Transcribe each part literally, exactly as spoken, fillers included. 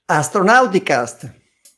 Astronauticast.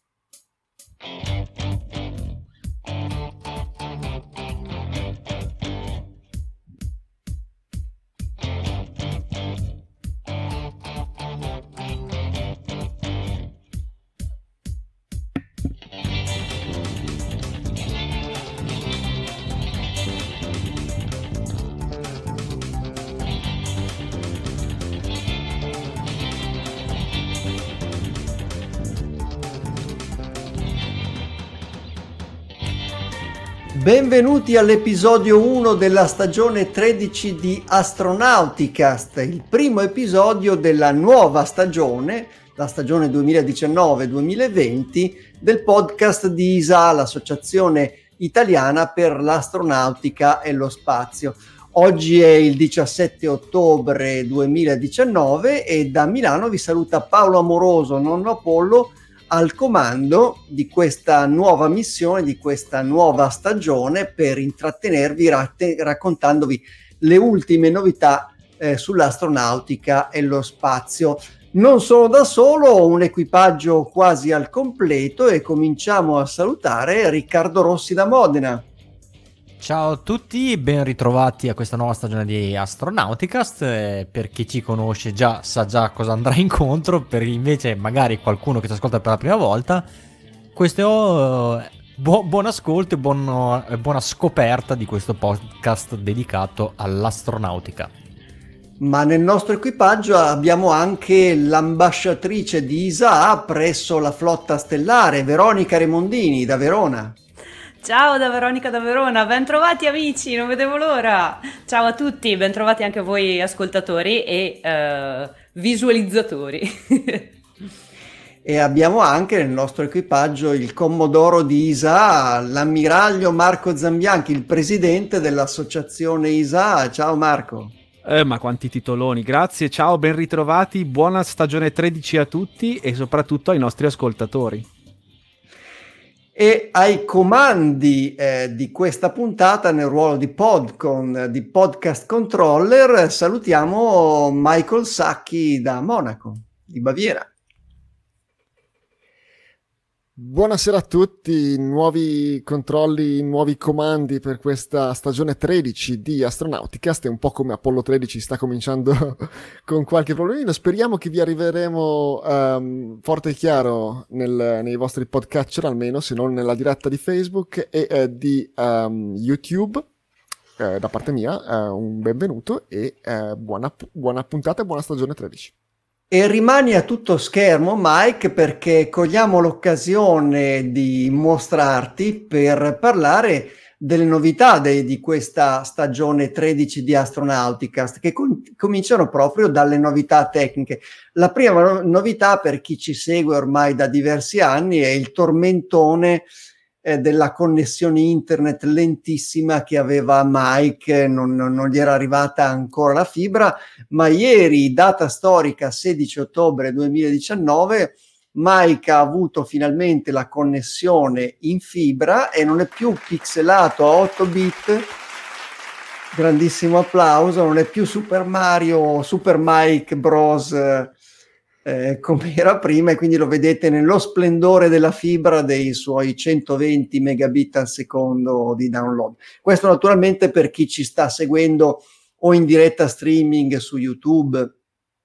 Benvenuti all'episodio uno della stagione tredici di Astronauticast, il primo episodio della nuova stagione, la stagione duemiladiciannove duemilaventi, del podcast di I S A, l'Associazione Italiana per l'Astronautica e lo Spazio. Oggi è il diciassette ottobre duemiladiciannove e da Milano vi saluta Paolo Amoroso, nonno Apollo, al comando di questa nuova missione, di questa nuova stagione, per intrattenervi ratte- raccontandovi le ultime novità eh, sull'astronautica e lo spazio. Non sono da solo, ho un equipaggio quasi al completo e cominciamo a salutare Riccardo Rossi da Modena. Ciao a tutti, ben ritrovati a questa nuova stagione di Astronauticast. Eh, per chi ci conosce già sa già cosa andrà incontro, per invece magari qualcuno che ci ascolta per la prima volta, questo è bu- buon ascolto e buon, eh, buona scoperta di questo podcast dedicato all'astronautica. Ma nel nostro equipaggio abbiamo anche l'ambasciatrice di I S A presso la flotta stellare, Veronica Remondini da Verona. Ciao da Veronica da Verona, ben trovati amici, non vedevo l'ora. Ciao a tutti, ben trovati anche voi ascoltatori e uh, visualizzatori. E abbiamo anche nel nostro equipaggio il commodoro di I S A, l'ammiraglio Marco Zambianchi, il presidente dell'associazione I S A. Ciao Marco. Eh, ma quanti titoloni, grazie, ciao, ben ritrovati, buona stagione tredici a tutti e soprattutto ai nostri ascoltatori. E ai comandi eh, di questa puntata, nel ruolo di Podcon, di podcast controller, salutiamo Michael Sacchi da Monaco, di Baviera. Buonasera a tutti, nuovi controlli, nuovi comandi per questa stagione tredici di Astronauticast. È un po' come Apollo tredici, sta cominciando con qualche problemino. Speriamo che vi arriveremo um, forte e chiaro nel, nei vostri podcatcher, almeno se non nella diretta di Facebook e eh, di um, YouTube. Eh, da parte mia eh, un benvenuto e eh, buona, buona puntata e buona stagione tredici. E rimani a tutto schermo, Mike, perché cogliamo l'occasione di mostrarti per parlare delle novità de- di questa stagione tredici di Astronauticast, che com- cominciano proprio dalle novità tecniche. La prima no- novità, per chi ci segue ormai da diversi anni, è il tormentone eh, della connessione internet lentissima che aveva Mike, non, non, non gli era arrivata ancora la fibra, ma ieri, data storica sedici ottobre duemiladiciannove, Mike ha avuto finalmente la connessione in fibra e non è più pixelato a otto bit. Grandissimo applauso, non è più Super Mario, Super Mike Bros. Eh, come era prima, e quindi lo vedete nello splendore della fibra dei suoi centoventi megabit al secondo di download. Questo naturalmente per chi ci sta seguendo o in diretta streaming su YouTube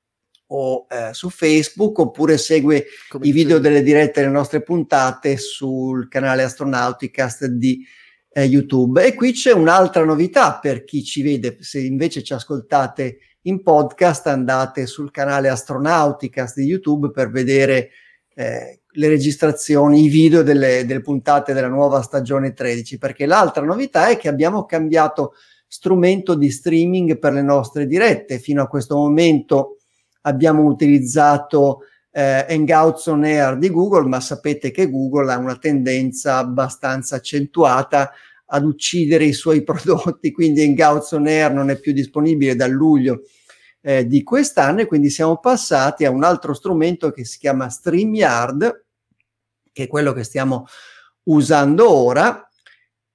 o eh, su Facebook, oppure segue come i video delle dirette delle nostre puntate sul canale Astronauticast di eh, YouTube. E qui c'è un'altra novità per chi ci vede. Se invece ci ascoltate in podcast, andate sul canale Astronauticast di YouTube per vedere eh, le registrazioni, i video delle, delle puntate della nuova stagione tredici, perché l'altra novità è che abbiamo cambiato strumento di streaming per le nostre dirette. Fino a questo momento abbiamo utilizzato eh, Hangouts on Air di Google, ma sapete che Google ha una tendenza abbastanza accentuata ad uccidere i suoi prodotti, quindi Hangouts on Air non è più disponibile dal luglio eh, di quest'anno, e quindi siamo passati a un altro strumento che si chiama StreamYard, che è quello che stiamo usando ora,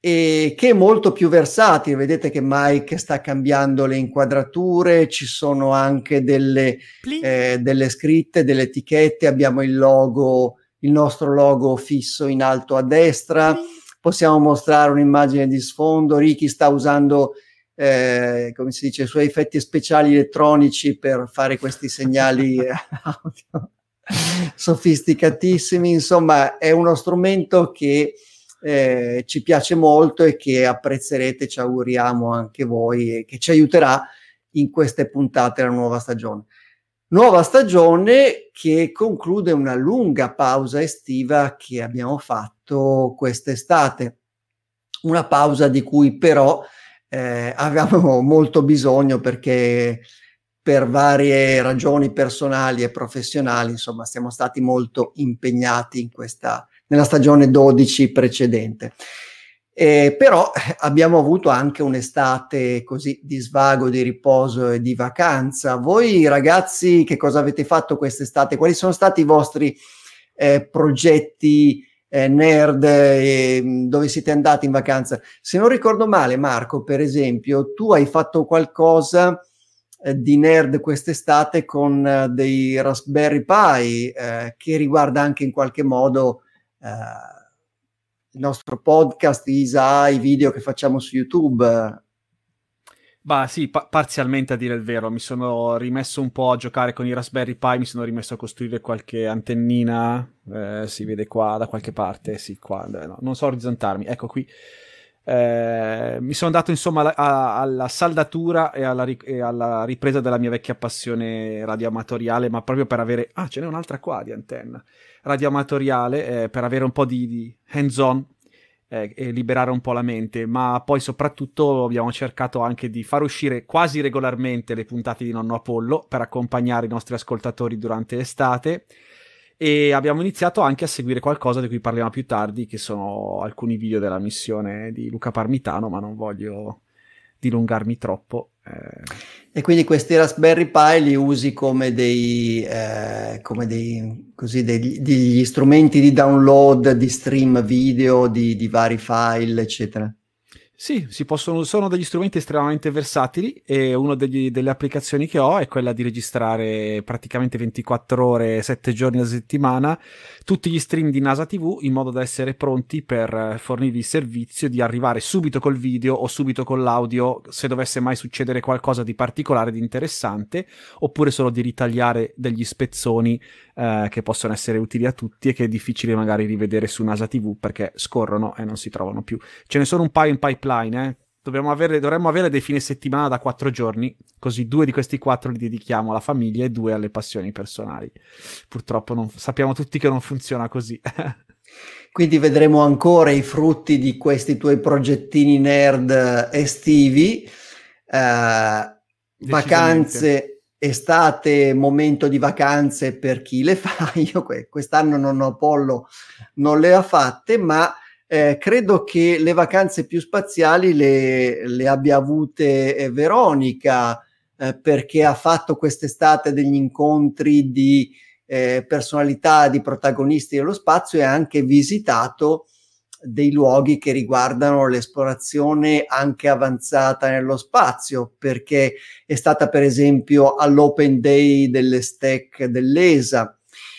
e che è molto più versatile. Vedete che Mike sta cambiando le inquadrature, ci sono anche delle, eh, delle scritte, delle etichette, abbiamo il logo, il nostro logo fisso in alto a destra, possiamo mostrare un'immagine di sfondo. Ricky sta usando, eh, come si dice, i suoi effetti speciali elettronici per fare questi segnali audio sofisticatissimi. Insomma, è uno strumento che Eh, ci piace molto e che apprezzerete, ci auguriamo anche voi, e che ci aiuterà in queste puntate della nuova stagione. Nuova stagione che conclude una lunga pausa estiva che abbiamo fatto quest'estate, una pausa di cui però eh, avevamo molto bisogno, perché per varie ragioni personali e professionali, insomma, siamo stati molto impegnati in questa nella stagione dodici precedente. Eh, però abbiamo avuto anche un'estate così di svago, di riposo e di vacanza. Voi ragazzi, che cosa avete fatto quest'estate? Quali sono stati i vostri eh, progetti eh, nerd, eh, dove siete andati in vacanza? Se non ricordo male, Marco, per esempio, tu hai fatto qualcosa eh, di nerd quest'estate con eh, dei Raspberry Pi, eh, che riguarda anche in qualche modo Uh, il nostro podcast, Isa, i video che facciamo su YouTube. Bah sì, pa- parzialmente, a dire il vero. Mi sono rimesso un po' a giocare con i Raspberry Pi, mi sono rimesso a costruire qualche antennina, eh, si vede qua da qualche parte, sì, qua, no, non so orizzontarmi, ecco qui. Eh, mi sono dato insomma alla, a, alla saldatura e alla, ri- e alla ripresa della mia vecchia passione radioamatoriale, ma proprio per avere... Ah, ce n'è un'altra qua di antenna radioamatoriale, eh, per avere un po' di, di hands-on eh, e liberare un po' la mente, ma poi soprattutto abbiamo cercato anche di far uscire quasi regolarmente le puntate di Nonno Apollo per accompagnare i nostri ascoltatori durante l'estate, e abbiamo iniziato anche a seguire qualcosa di cui parliamo più tardi, che sono alcuni video della missione di Luca Parmitano, ma non voglio dilungarmi troppo. Eh. E quindi questi Raspberry Pi li usi come dei, eh, come dei così degli, degli strumenti di download, di stream video, di, di vari file, eccetera? Sì, si possono, sono degli strumenti estremamente versatili, e una delle applicazioni che ho è quella di registrare praticamente ventiquattro ore, sette giorni a settimana, tutti gli stream di NASA T V, in modo da essere pronti per fornirvi il servizio di arrivare subito col video o subito con l'audio, se dovesse mai succedere qualcosa di particolare, di interessante, oppure solo di ritagliare degli spezzoni eh, che possono essere utili a tutti e che è difficile magari rivedere su NASA T V perché scorrono e non si trovano più. Ce ne sono un paio in pipeline. Eh? Dobbiamo avere, dovremmo avere dei fine settimana da quattro giorni, così due di questi quattro li dedichiamo alla famiglia e due alle passioni personali. Purtroppo non, sappiamo tutti che non funziona così. Quindi vedremo ancora i frutti di questi tuoi progettini nerd estivi, eh, vacanze, estate, momento di vacanze per chi le fa. Io quest'anno Nonno Apollo non le ha fatte, ma Eh, credo che le vacanze più spaziali le, le abbia avute eh, Veronica, eh, perché ha fatto quest'estate degli incontri di eh, personalità, di protagonisti dello spazio, e ha anche visitato dei luoghi che riguardano l'esplorazione anche avanzata nello spazio, perché è stata per esempio all'Open Day delle STEC dell'E S A,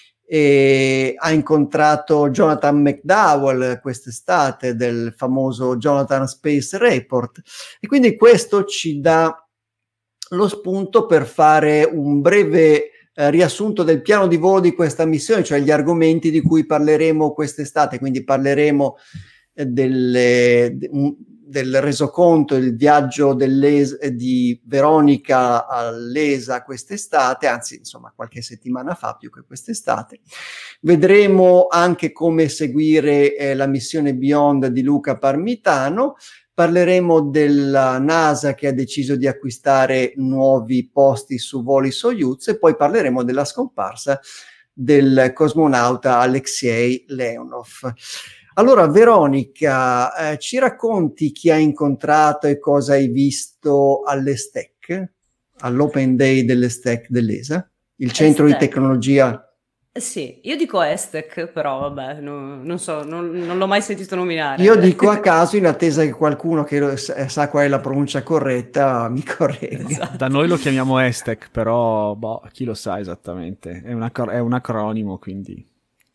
e ha incontrato Jonathan McDowell quest'estate del famoso Jonathan Space Report, e quindi questo ci dà lo spunto per fare un breve eh, riassunto del piano di volo di questa missione, cioè gli argomenti di cui parleremo quest'estate. Quindi parleremo eh, delle, de, un, del resoconto, il viaggio di Veronica all'E S A quest'estate, anzi insomma qualche settimana fa, più che quest'estate. Vedremo anche come seguire eh, la missione Beyond di Luca Parmitano. Parleremo della NASA che ha deciso di acquistare nuovi posti su voli Soyuz, e poi parleremo della scomparsa del cosmonauta Alexei Leonov. Allora, Veronica, eh, ci racconti chi hai incontrato e cosa hai visto alle STEC, all'Open Day delle STEC dell'E S A, il centro di tecnologia? Sì, io dico Estec, però vabbè, no, non so, non, non l'ho mai sentito nominare. Io dico a caso in attesa che qualcuno che lo- sa qual è la pronuncia corretta mi corregga. Esatto. Da noi lo chiamiamo Estec, però boh, chi lo sa esattamente. È un, acro- è un acronimo, quindi...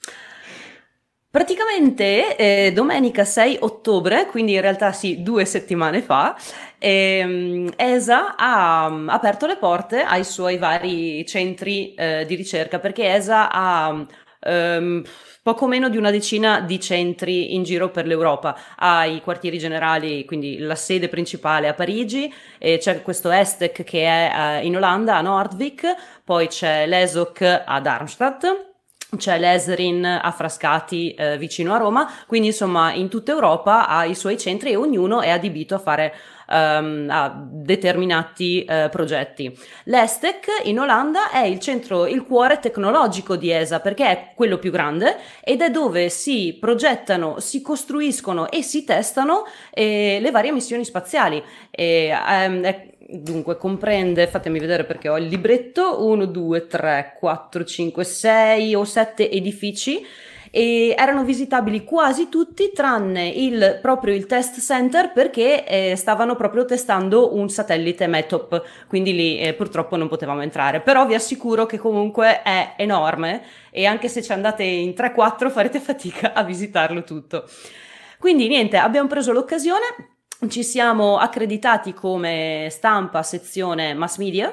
Praticamente eh, domenica sei ottobre, quindi in realtà sì, due settimane fa, ehm, E S A ha mm, aperto le porte ai suoi vari centri eh, di ricerca, perché E S A ha ehm, poco meno di una decina di centri in giro per l'Europa. Ha i quartieri generali, quindi la sede principale a Parigi, e c'è questo Estec che è eh, in Olanda, a Noordwijk, poi c'è l'E S O C a Darmstadt. C'è l'Esrin a Frascati eh, vicino a Roma, quindi insomma in tutta Europa ha i suoi centri e ognuno è adibito a fare um, a determinati uh, progetti. L'Estec in Olanda è il centro, il cuore tecnologico di E S A, perché è quello più grande ed è dove si progettano, si costruiscono e si testano eh, le varie missioni spaziali. E, um, è, Dunque, comprende, fatemi vedere perché ho il libretto, uno, due, tre, quattro, cinque, sei o sette edifici e erano visitabili quasi tutti tranne il, proprio il test center perché eh, stavano proprio testando un satellite METOP, quindi lì eh, purtroppo non potevamo entrare, però vi assicuro che comunque è enorme e anche se ci andate in tre quattro farete fatica a visitarlo tutto. Quindi niente, abbiamo preso l'occasione. Ci siamo accreditati come stampa sezione mass media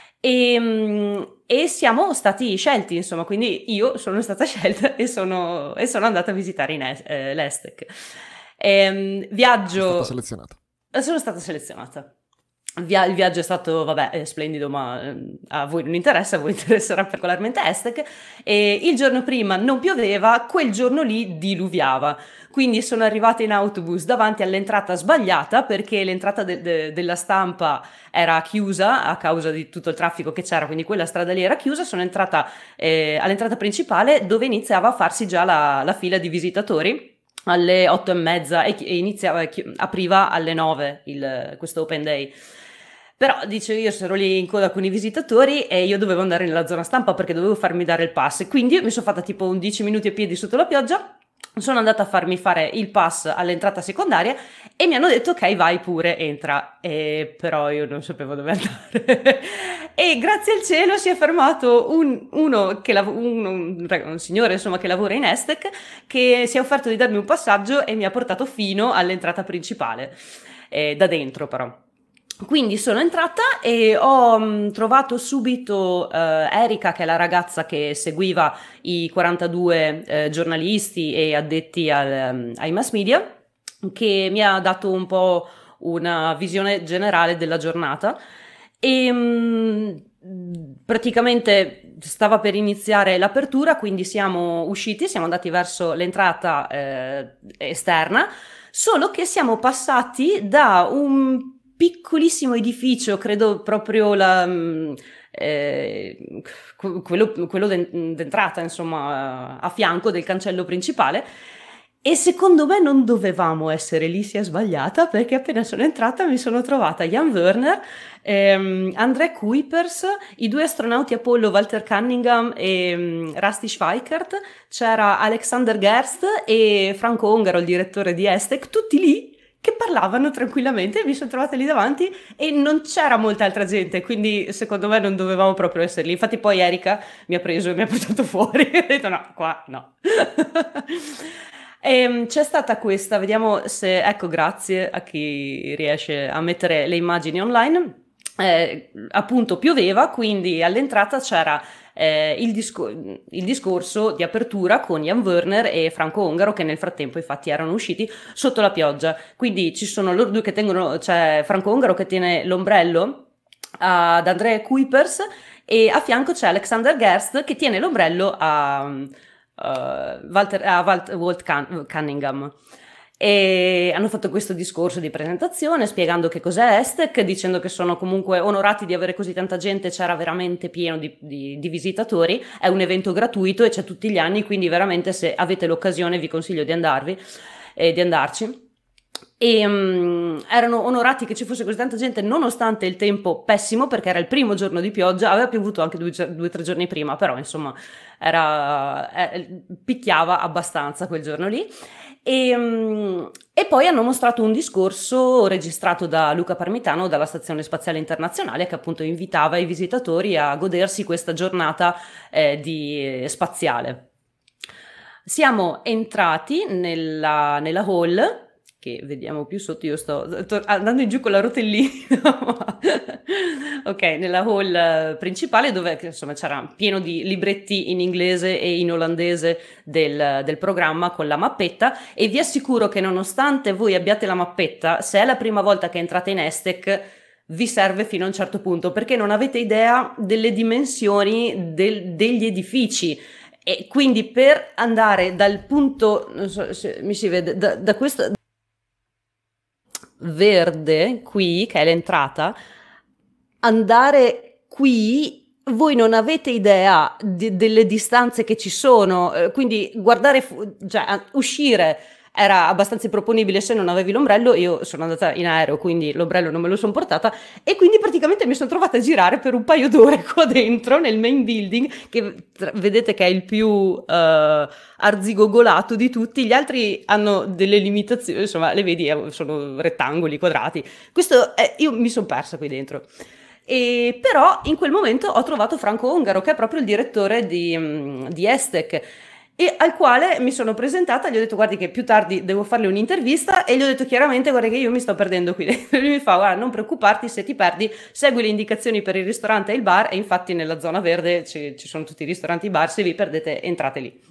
e, e siamo stati scelti, insomma, quindi io sono stata scelta e sono, e sono andata a visitare in es- eh, l'Estec. E, viaggio... Sono stata selezionata. Sono stata selezionata. Via- il viaggio è stato, vabbè, è splendido, ma eh, a voi non interessa, a voi interesserà particolarmente Estec. E il giorno prima non pioveva, quel giorno lì diluviava. Quindi sono arrivata in autobus davanti all'entrata sbagliata perché l'entrata de- de- della stampa era chiusa a causa di tutto il traffico che c'era, quindi quella strada lì era chiusa. Sono entrata eh, all'entrata principale dove iniziava a farsi già la, la fila di visitatori alle otto e mezza e, e iniziava, chi- apriva alle nove il, questo open day. Però dice io ero lì in coda con i visitatori e io dovevo andare nella zona stampa perché dovevo farmi dare il pass, quindi mi sono fatta tipo undici minuti a piedi sotto la pioggia. Sono andata a farmi fare il pass all'entrata secondaria e mi hanno detto ok vai pure, entra, e però io non sapevo dove andare e grazie al cielo si è fermato un, uno che lav- un, un, un signore insomma che lavora in Estec che si è offerto di darmi un passaggio e mi ha portato fino all'entrata principale, eh, da dentro però. Quindi sono entrata e ho mh, trovato subito eh, Erika, che è la ragazza che seguiva i quarantadue eh, giornalisti e addetti al, um, ai mass media, che mi ha dato un po' una visione generale della giornata e mh, praticamente stava per iniziare l'apertura, quindi siamo usciti, siamo andati verso l'entrata eh, esterna, solo che siamo passati da un piccolissimo edificio, credo proprio la, eh, quello, quello d'entrata, insomma, a fianco del cancello principale. E secondo me non dovevamo essere lì, si è sbagliata, perché appena sono entrata mi sono trovata Jan Werner, ehm, André Kuipers, i due astronauti Apollo, Walter Cunningham e um, Rusty Schweikert, c'era Alexander Gerst e Franco Ongaro, il direttore di Estec, tutti lì che parlavano tranquillamente. Mi sono trovata lì davanti e non c'era molta altra gente, quindi secondo me non dovevamo proprio essere lì. Infatti poi Erika mi ha preso e mi ha portato fuori e ho detto no, qua no. E c'è stata questa, vediamo se, ecco, grazie a chi riesce a mettere le immagini online. Eh, appunto pioveva, quindi all'entrata c'era eh, il, discor- il discorso di apertura con Jan Werner e Franco Ongaro, che nel frattempo infatti erano usciti sotto la pioggia. Quindi ci sono loro due che tengono, c'è Franco Ongaro che tiene l'ombrello ad André Kuipers e a fianco c'è Alexander Gerst che tiene l'ombrello a, uh, Walter, a Walt, Walt Cun- Cunningham. E hanno fatto questo discorso di presentazione spiegando che cos'è Estec, dicendo che sono comunque onorati di avere così tanta gente, c'era veramente pieno di, di, di visitatori, è un evento gratuito e c'è tutti gli anni, quindi veramente se avete l'occasione vi consiglio di andarvi e di andarci. e um, erano onorati che ci fosse così tanta gente nonostante il tempo pessimo, perché era il primo giorno di pioggia, aveva piovuto anche due o tre giorni prima, però insomma era, eh, picchiava abbastanza quel giorno lì. E, um, e poi hanno mostrato un discorso registrato da Luca Parmitano dalla Stazione Spaziale Internazionale, che appunto invitava i visitatori a godersi questa giornata eh, di, spaziale. Siamo entrati nella, nella hall, che vediamo più sotto, io sto to- andando in giù con la rotellina, ok, nella hall principale dove insomma c'era pieno di libretti in inglese e in olandese del, del programma con la mappetta, e vi assicuro che nonostante voi abbiate la mappetta, se è la prima volta che entrate in ESTEC vi serve fino a un certo punto, perché non avete idea delle dimensioni del, degli edifici. E quindi per andare dal punto, non so se mi si vede, da, da questo verde qui, che è l'entrata, andare qui, voi non avete idea di, delle distanze che ci sono, eh, quindi guardare, fu- cioè uscire era abbastanza improponibile se non avevi l'ombrello. Io sono andata in aereo, quindi l'ombrello non me lo sono portata, e quindi praticamente mi sono trovata a girare per un paio d'ore qua dentro nel main building, che tra- vedete che è il più uh, arzigogolato di tutti. Gli altri hanno delle limitazioni, insomma le vedi, sono rettangoli, quadrati. Questo è, io mi sono persa qui dentro. E però in quel momento ho trovato Franco Ongaro, che è proprio il direttore di, di ESTEC, e al quale mi sono presentata, gli ho detto guardi che più tardi devo farle un'intervista, e gli ho detto chiaramente guarda che io mi sto perdendo qui dentro. E lui mi fa guarda non preoccuparti, se ti perdi segui le indicazioni per il ristorante e il bar, e infatti nella zona verde ci, ci sono tutti i ristoranti e i bar, se vi perdete entrate lì.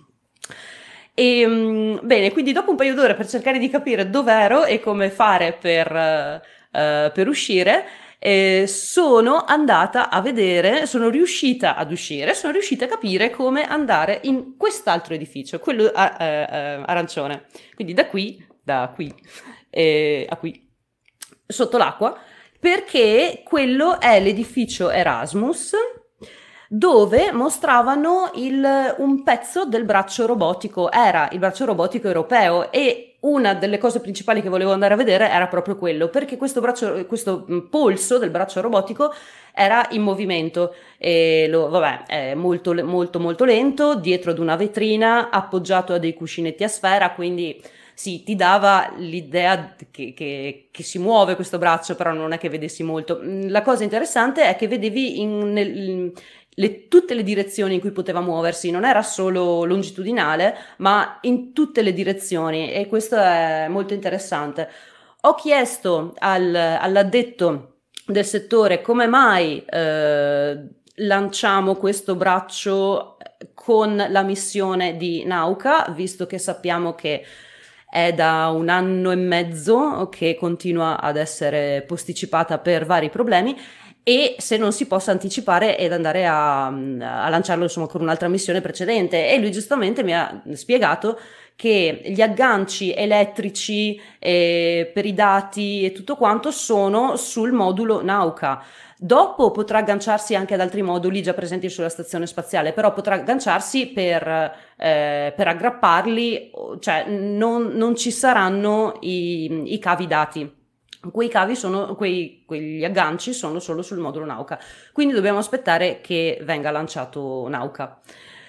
E um, bene, quindi dopo un paio d'ore per cercare di capire dove ero e come fare per, uh, per uscire, Eh, sono andata a vedere, sono riuscita ad uscire, sono riuscita a capire come andare in quest'altro edificio, quello a, a, a, arancione, quindi da qui, da qui eh, a qui, sotto l'acqua, perché quello è l'edificio Erasmus, dove mostravano il, un pezzo del braccio robotico, era il braccio robotico europeo, e una delle cose principali che volevo andare a vedere era proprio quello, perché questo braccio, questo polso del braccio robotico era in movimento, e lo, vabbè, è molto molto molto lento, dietro ad una vetrina, appoggiato a dei cuscinetti a sfera, quindi sì, ti dava l'idea che, che, che si muove questo braccio, però non è che vedessi molto. La cosa interessante è che vedevi in, nel, Le, tutte le direzioni in cui poteva muoversi, non era solo longitudinale, ma in tutte le direzioni, e questo è molto interessante. Ho chiesto al, all'addetto del settore come mai eh, lanciamo questo braccio con la missione di Nauka, visto che sappiamo che è da un anno e mezzo che continua ad essere posticipata per vari problemi, e se non si possa anticipare ed andare a, a lanciarlo insomma con un'altra missione precedente. E lui giustamente mi ha spiegato che gli agganci elettrici eh, per i dati e tutto quanto sono sul modulo Nauka. Dopo potrà agganciarsi anche ad altri moduli già presenti sulla stazione spaziale, però potrà agganciarsi per, eh, per aggrapparli, cioè non, non ci saranno i, i cavi dati. Quei cavi sono, quei, quegli agganci sono solo sul modulo Nauka, quindi dobbiamo aspettare che venga lanciato Nauka.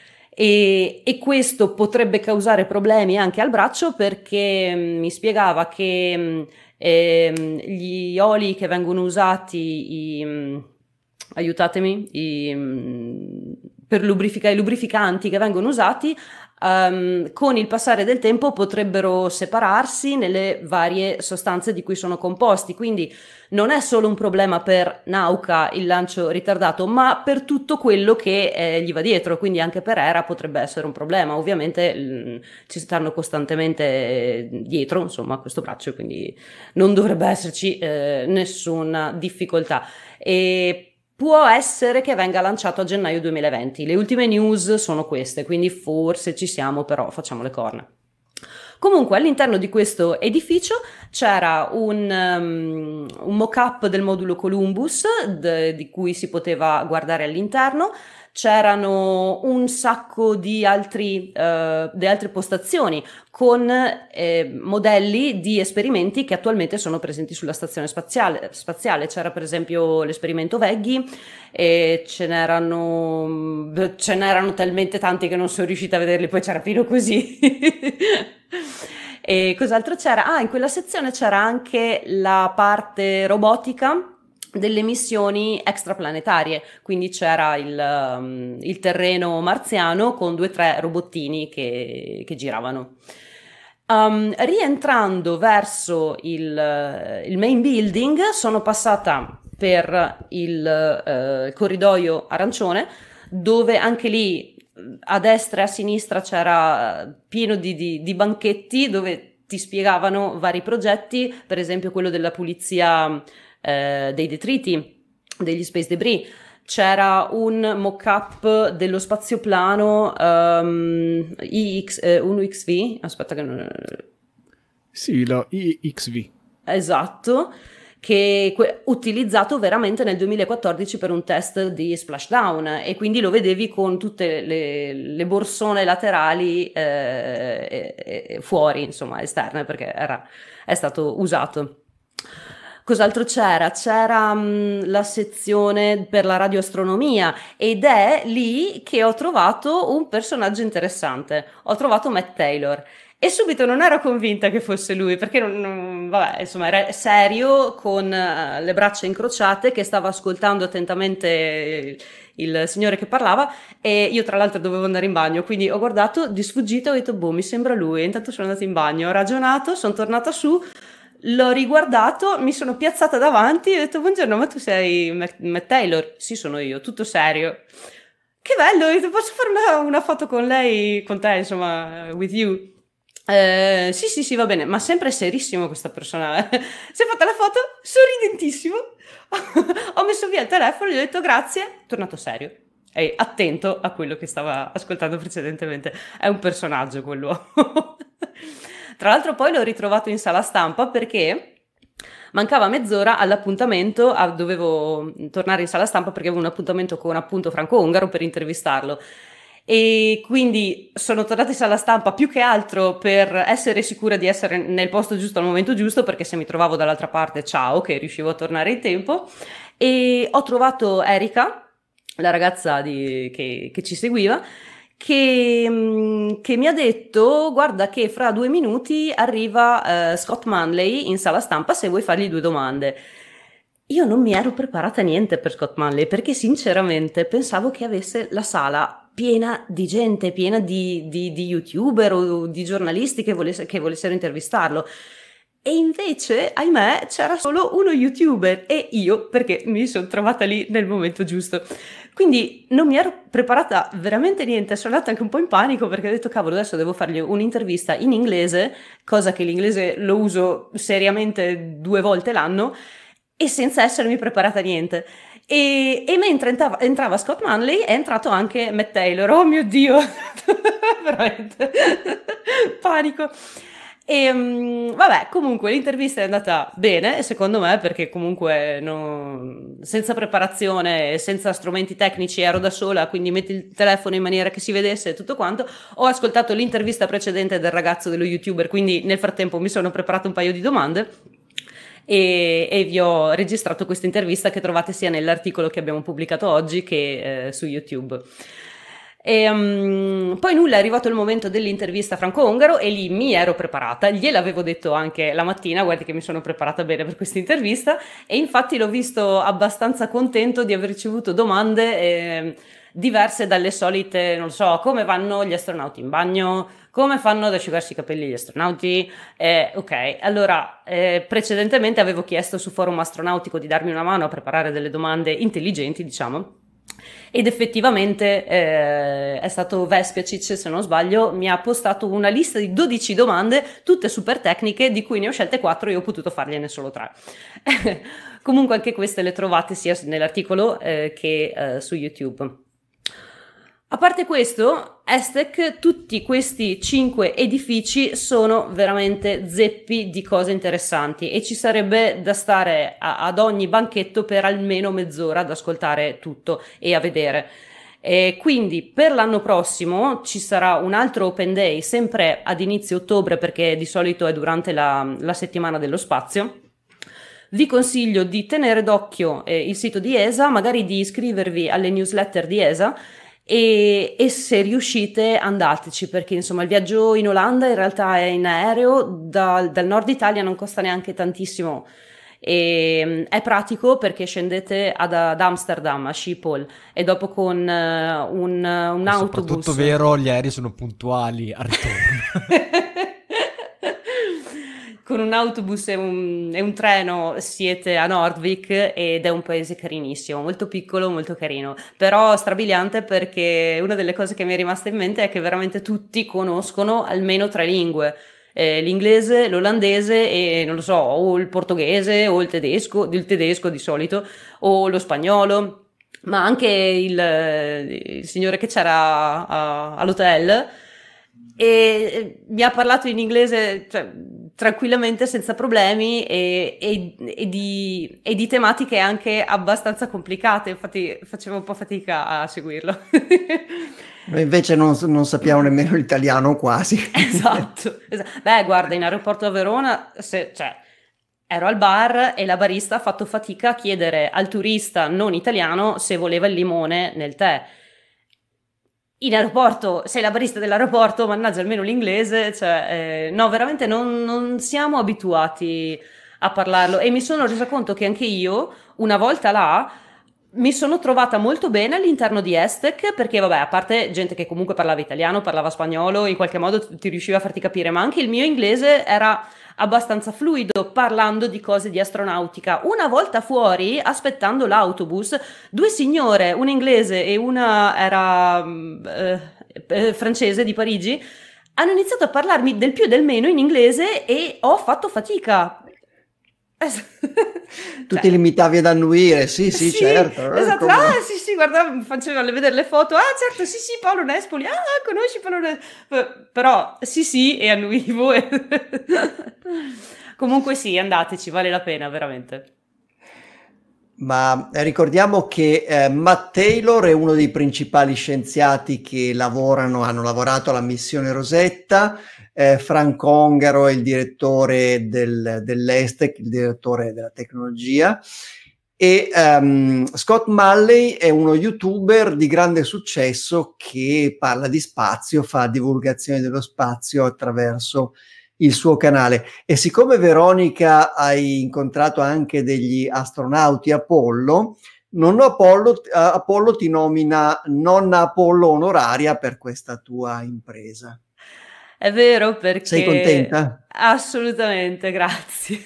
E, e questo potrebbe causare problemi anche al braccio, perché mh, mi spiegava che mh, ehm, gli oli che vengono usati, i, mh, aiutatemi, i, mh, per lubrificare, i lubrificanti che vengono usati, Um, con il passare del tempo potrebbero separarsi nelle varie sostanze di cui sono composti, quindi non è solo un problema per Nauka il lancio ritardato, ma per tutto quello che eh, gli va dietro, quindi anche per Hera potrebbe essere un problema. Ovviamente l- ci stanno costantemente dietro, insomma, questo braccio, quindi non dovrebbe esserci eh, nessuna difficoltà. E può essere che venga lanciato a gennaio duemilaventi. Le ultime news sono queste, quindi forse ci siamo, però facciamo le corna. Comunque all'interno di questo edificio c'era un, um, un mock-up del modulo Columbus d- di cui si poteva guardare all'interno. C'erano un sacco di, altri, uh, di altre postazioni con eh, modelli di esperimenti che attualmente sono presenti sulla stazione spaziale. spaziale. C'era per esempio l'esperimento Veggie e ce n'erano, ce n'erano talmente tanti che non sono riuscita a vederli, poi c'era fino così. E cos'altro c'era? Ah, in quella sezione c'era anche la parte robotica delle missioni extraplanetarie, quindi c'era il, um, il terreno marziano con due o tre robottini che, che giravano. Um, rientrando verso il, il main building sono passata per il uh, corridoio arancione, dove anche lì a destra e a sinistra c'era pieno di, di, di banchetti dove ti spiegavano vari progetti, per esempio quello della pulizia Eh, dei detriti, degli space debris. C'era un mock-up dello spazioplano um, I X, eh, uno X V, aspetta che non... Sì, lo I X V. Esatto, che que- utilizzato veramente nel duemilaquattordici per un test di splashdown, e quindi lo vedevi con tutte le, le borsone laterali eh, e, e fuori, insomma, esterne, perché era, è stato usato. Cos'altro c'era? C'era mh, la sezione per la radioastronomia, ed è lì che ho trovato un personaggio interessante. Ho trovato Matt Taylor e subito non ero convinta che fosse lui, perché non, non, vabbè, insomma, era serio con uh, le braccia incrociate, che stava ascoltando attentamente il, il signore che parlava, e io tra l'altro dovevo andare in bagno, quindi ho guardato di sfuggita, ho detto boh, mi sembra lui, e intanto sono andata in bagno, ho ragionato, sono tornata su, l'ho riguardato, mi sono piazzata davanti e ho detto buongiorno, ma tu sei Matt Taylor? Sì, sono io, tutto serio. Che bello, ho detto, posso fare una, una foto con lei, con te, insomma, with you? Eh, sì, sì, sì, va bene, ma sempre serissimo questa persona. Si è fatta la foto, sorridentissimo. Ho messo via il telefono, gli ho detto grazie, tornato serio. E attento a quello che stava ascoltando precedentemente. È un personaggio quell'uomo. Tra l'altro poi l'ho ritrovato in sala stampa perché mancava mezz'ora all'appuntamento, a, dovevo tornare in sala stampa perché avevo un appuntamento con appunto franco-ungaro per intervistarlo. E quindi sono tornata in sala stampa più che altro per essere sicura di essere nel posto giusto al momento giusto, perché se mi trovavo dall'altra parte, ciao, che riuscivo a tornare in tempo. E ho trovato Erika, la ragazza di, che, che ci seguiva, Che, che mi ha detto guarda che fra due minuti arriva uh, Scott Manley in sala stampa se vuoi fargli due domande. Io non mi ero preparata niente per Scott Manley, perché sinceramente pensavo che avesse la sala piena di gente, piena di, di, di youtuber o di giornalisti che, volesse, che volessero intervistarlo. E invece, ahimè, c'era solo uno youtuber e io, perché mi sono trovata lì nel momento giusto. Quindi non mi ero preparata veramente niente, sono andata anche un po' in panico perché ho detto cavolo, adesso devo fargli un'intervista in inglese, cosa che l'inglese lo uso seriamente due volte l'anno, e senza essermi preparata niente. E, e mentre entrava, entrava Scott Manley è entrato anche Matt Taylor. Oh mio Dio, veramente panico. E um, vabbè, comunque l'intervista è andata bene, secondo me, perché comunque no, senza preparazione, senza strumenti tecnici, ero da sola, quindi metti il telefono in maniera che si vedesse tutto quanto. Ho ascoltato l'intervista precedente del ragazzo, dello youtuber, quindi nel frattempo mi sono preparato un paio di domande e, e vi ho registrato questa intervista che trovate sia nell'articolo che abbiamo pubblicato oggi che eh, su YouTube. E, um, poi nulla, è arrivato il momento dell'intervista franco-ungaro e lì mi ero preparata, gliel'avevo detto anche la mattina, guardi che mi sono preparata bene per questa intervista, e infatti l'ho visto abbastanza contento di aver ricevuto domande eh, diverse dalle solite, non so, come vanno gli astronauti in bagno, come fanno ad asciugarsi i capelli gli astronauti. Eh, ok, allora eh, precedentemente avevo chiesto su forum astronautico di darmi una mano a preparare delle domande intelligenti, diciamo. Ed effettivamente eh, è stato Vespiacic, se non sbaglio, mi ha postato una lista di dodici domande, tutte super tecniche, di cui ne ho scelte quattro e ho potuto fargliene solo tre. Comunque anche queste le trovate sia nell'articolo eh, che eh, su YouTube. A parte questo, Estec, tutti questi cinque edifici sono veramente zeppi di cose interessanti e ci sarebbe da stare a, ad ogni banchetto per almeno mezz'ora ad ascoltare tutto e a vedere. E quindi per l'anno prossimo ci sarà un altro Open Day, sempre ad inizio ottobre, perché di solito è durante la, la settimana dello spazio. Vi consiglio di tenere d'occhio eh, il sito di E S A, magari di iscrivervi alle newsletter di E S A. E, e se riuscite andateci, perché insomma il viaggio in Olanda in realtà è in aereo, da, dal nord Italia non costa neanche tantissimo e è pratico perché scendete ad, ad Amsterdam, a Schiphol, e dopo con uh, un, un È autobus. soprattutto vero, gli aerei sono puntuali al ritorno. Con un autobus e un, e un treno siete a Nordvik ed è un paese carinissimo, molto piccolo, molto carino, però strabiliante, perché una delle cose che mi è rimasta in mente è che veramente tutti conoscono almeno tre lingue, eh, l'inglese, l'olandese e non lo so, o il portoghese o il tedesco, il tedesco di solito, o lo spagnolo, ma anche il, il signore che c'era a, all'hotel e mi ha parlato in inglese, cioè, tranquillamente, senza problemi, e, e, e, di, e di tematiche anche abbastanza complicate, infatti facevo un po' fatica a seguirlo. Noi invece non, non sappiamo nemmeno l'italiano quasi. Esatto, esatto. Beh, guarda, in aeroporto a Verona, se, cioè, ero al bar e la barista ha fatto fatica a chiedere al turista non italiano se voleva il limone nel tè. In aeroporto, sei la barista dell'aeroporto, mannaggia, almeno l'inglese, cioè, eh, no, veramente non, non siamo abituati a parlarlo, e mi sono resa conto che anche io, una volta là, mi sono trovata molto bene all'interno di Estec, perché vabbè, a parte gente che comunque parlava italiano, parlava spagnolo, in qualche modo ti riusciva a farti capire, ma anche il mio inglese era abbastanza fluido, parlando di cose di astronautica. Una volta fuori, aspettando l'autobus, due signore, una inglese e una era eh, eh, francese di Parigi, hanno iniziato a parlarmi del più e del meno in inglese e ho fatto fatica. Tu ti limitavi ad annuire, sì, sì, sì, certo. Esatto, eh, ah sì sì, guarda, facevano vedere le foto, ah certo, sì sì, Paolo Nespoli, ah conosci Paolo Nespoli, però sì sì, e annuivo. E... Comunque sì, andateci, vale la pena, veramente. Ma ricordiamo che eh, Matt Taylor è uno dei principali scienziati che lavorano, hanno lavorato alla missione Rosetta. Eh, Frank Ongaro è il direttore del, dell'Estec, il direttore della tecnologia, e um, Scott Malley è uno youtuber di grande successo che parla di spazio, fa divulgazione dello spazio attraverso il suo canale. E siccome, Veronica, hai incontrato anche degli astronauti Apollo, nonno Apollo, Apollo ti nomina nonna Apollo onoraria per questa tua impresa. È vero, perché... Sei contenta? Assolutamente, grazie.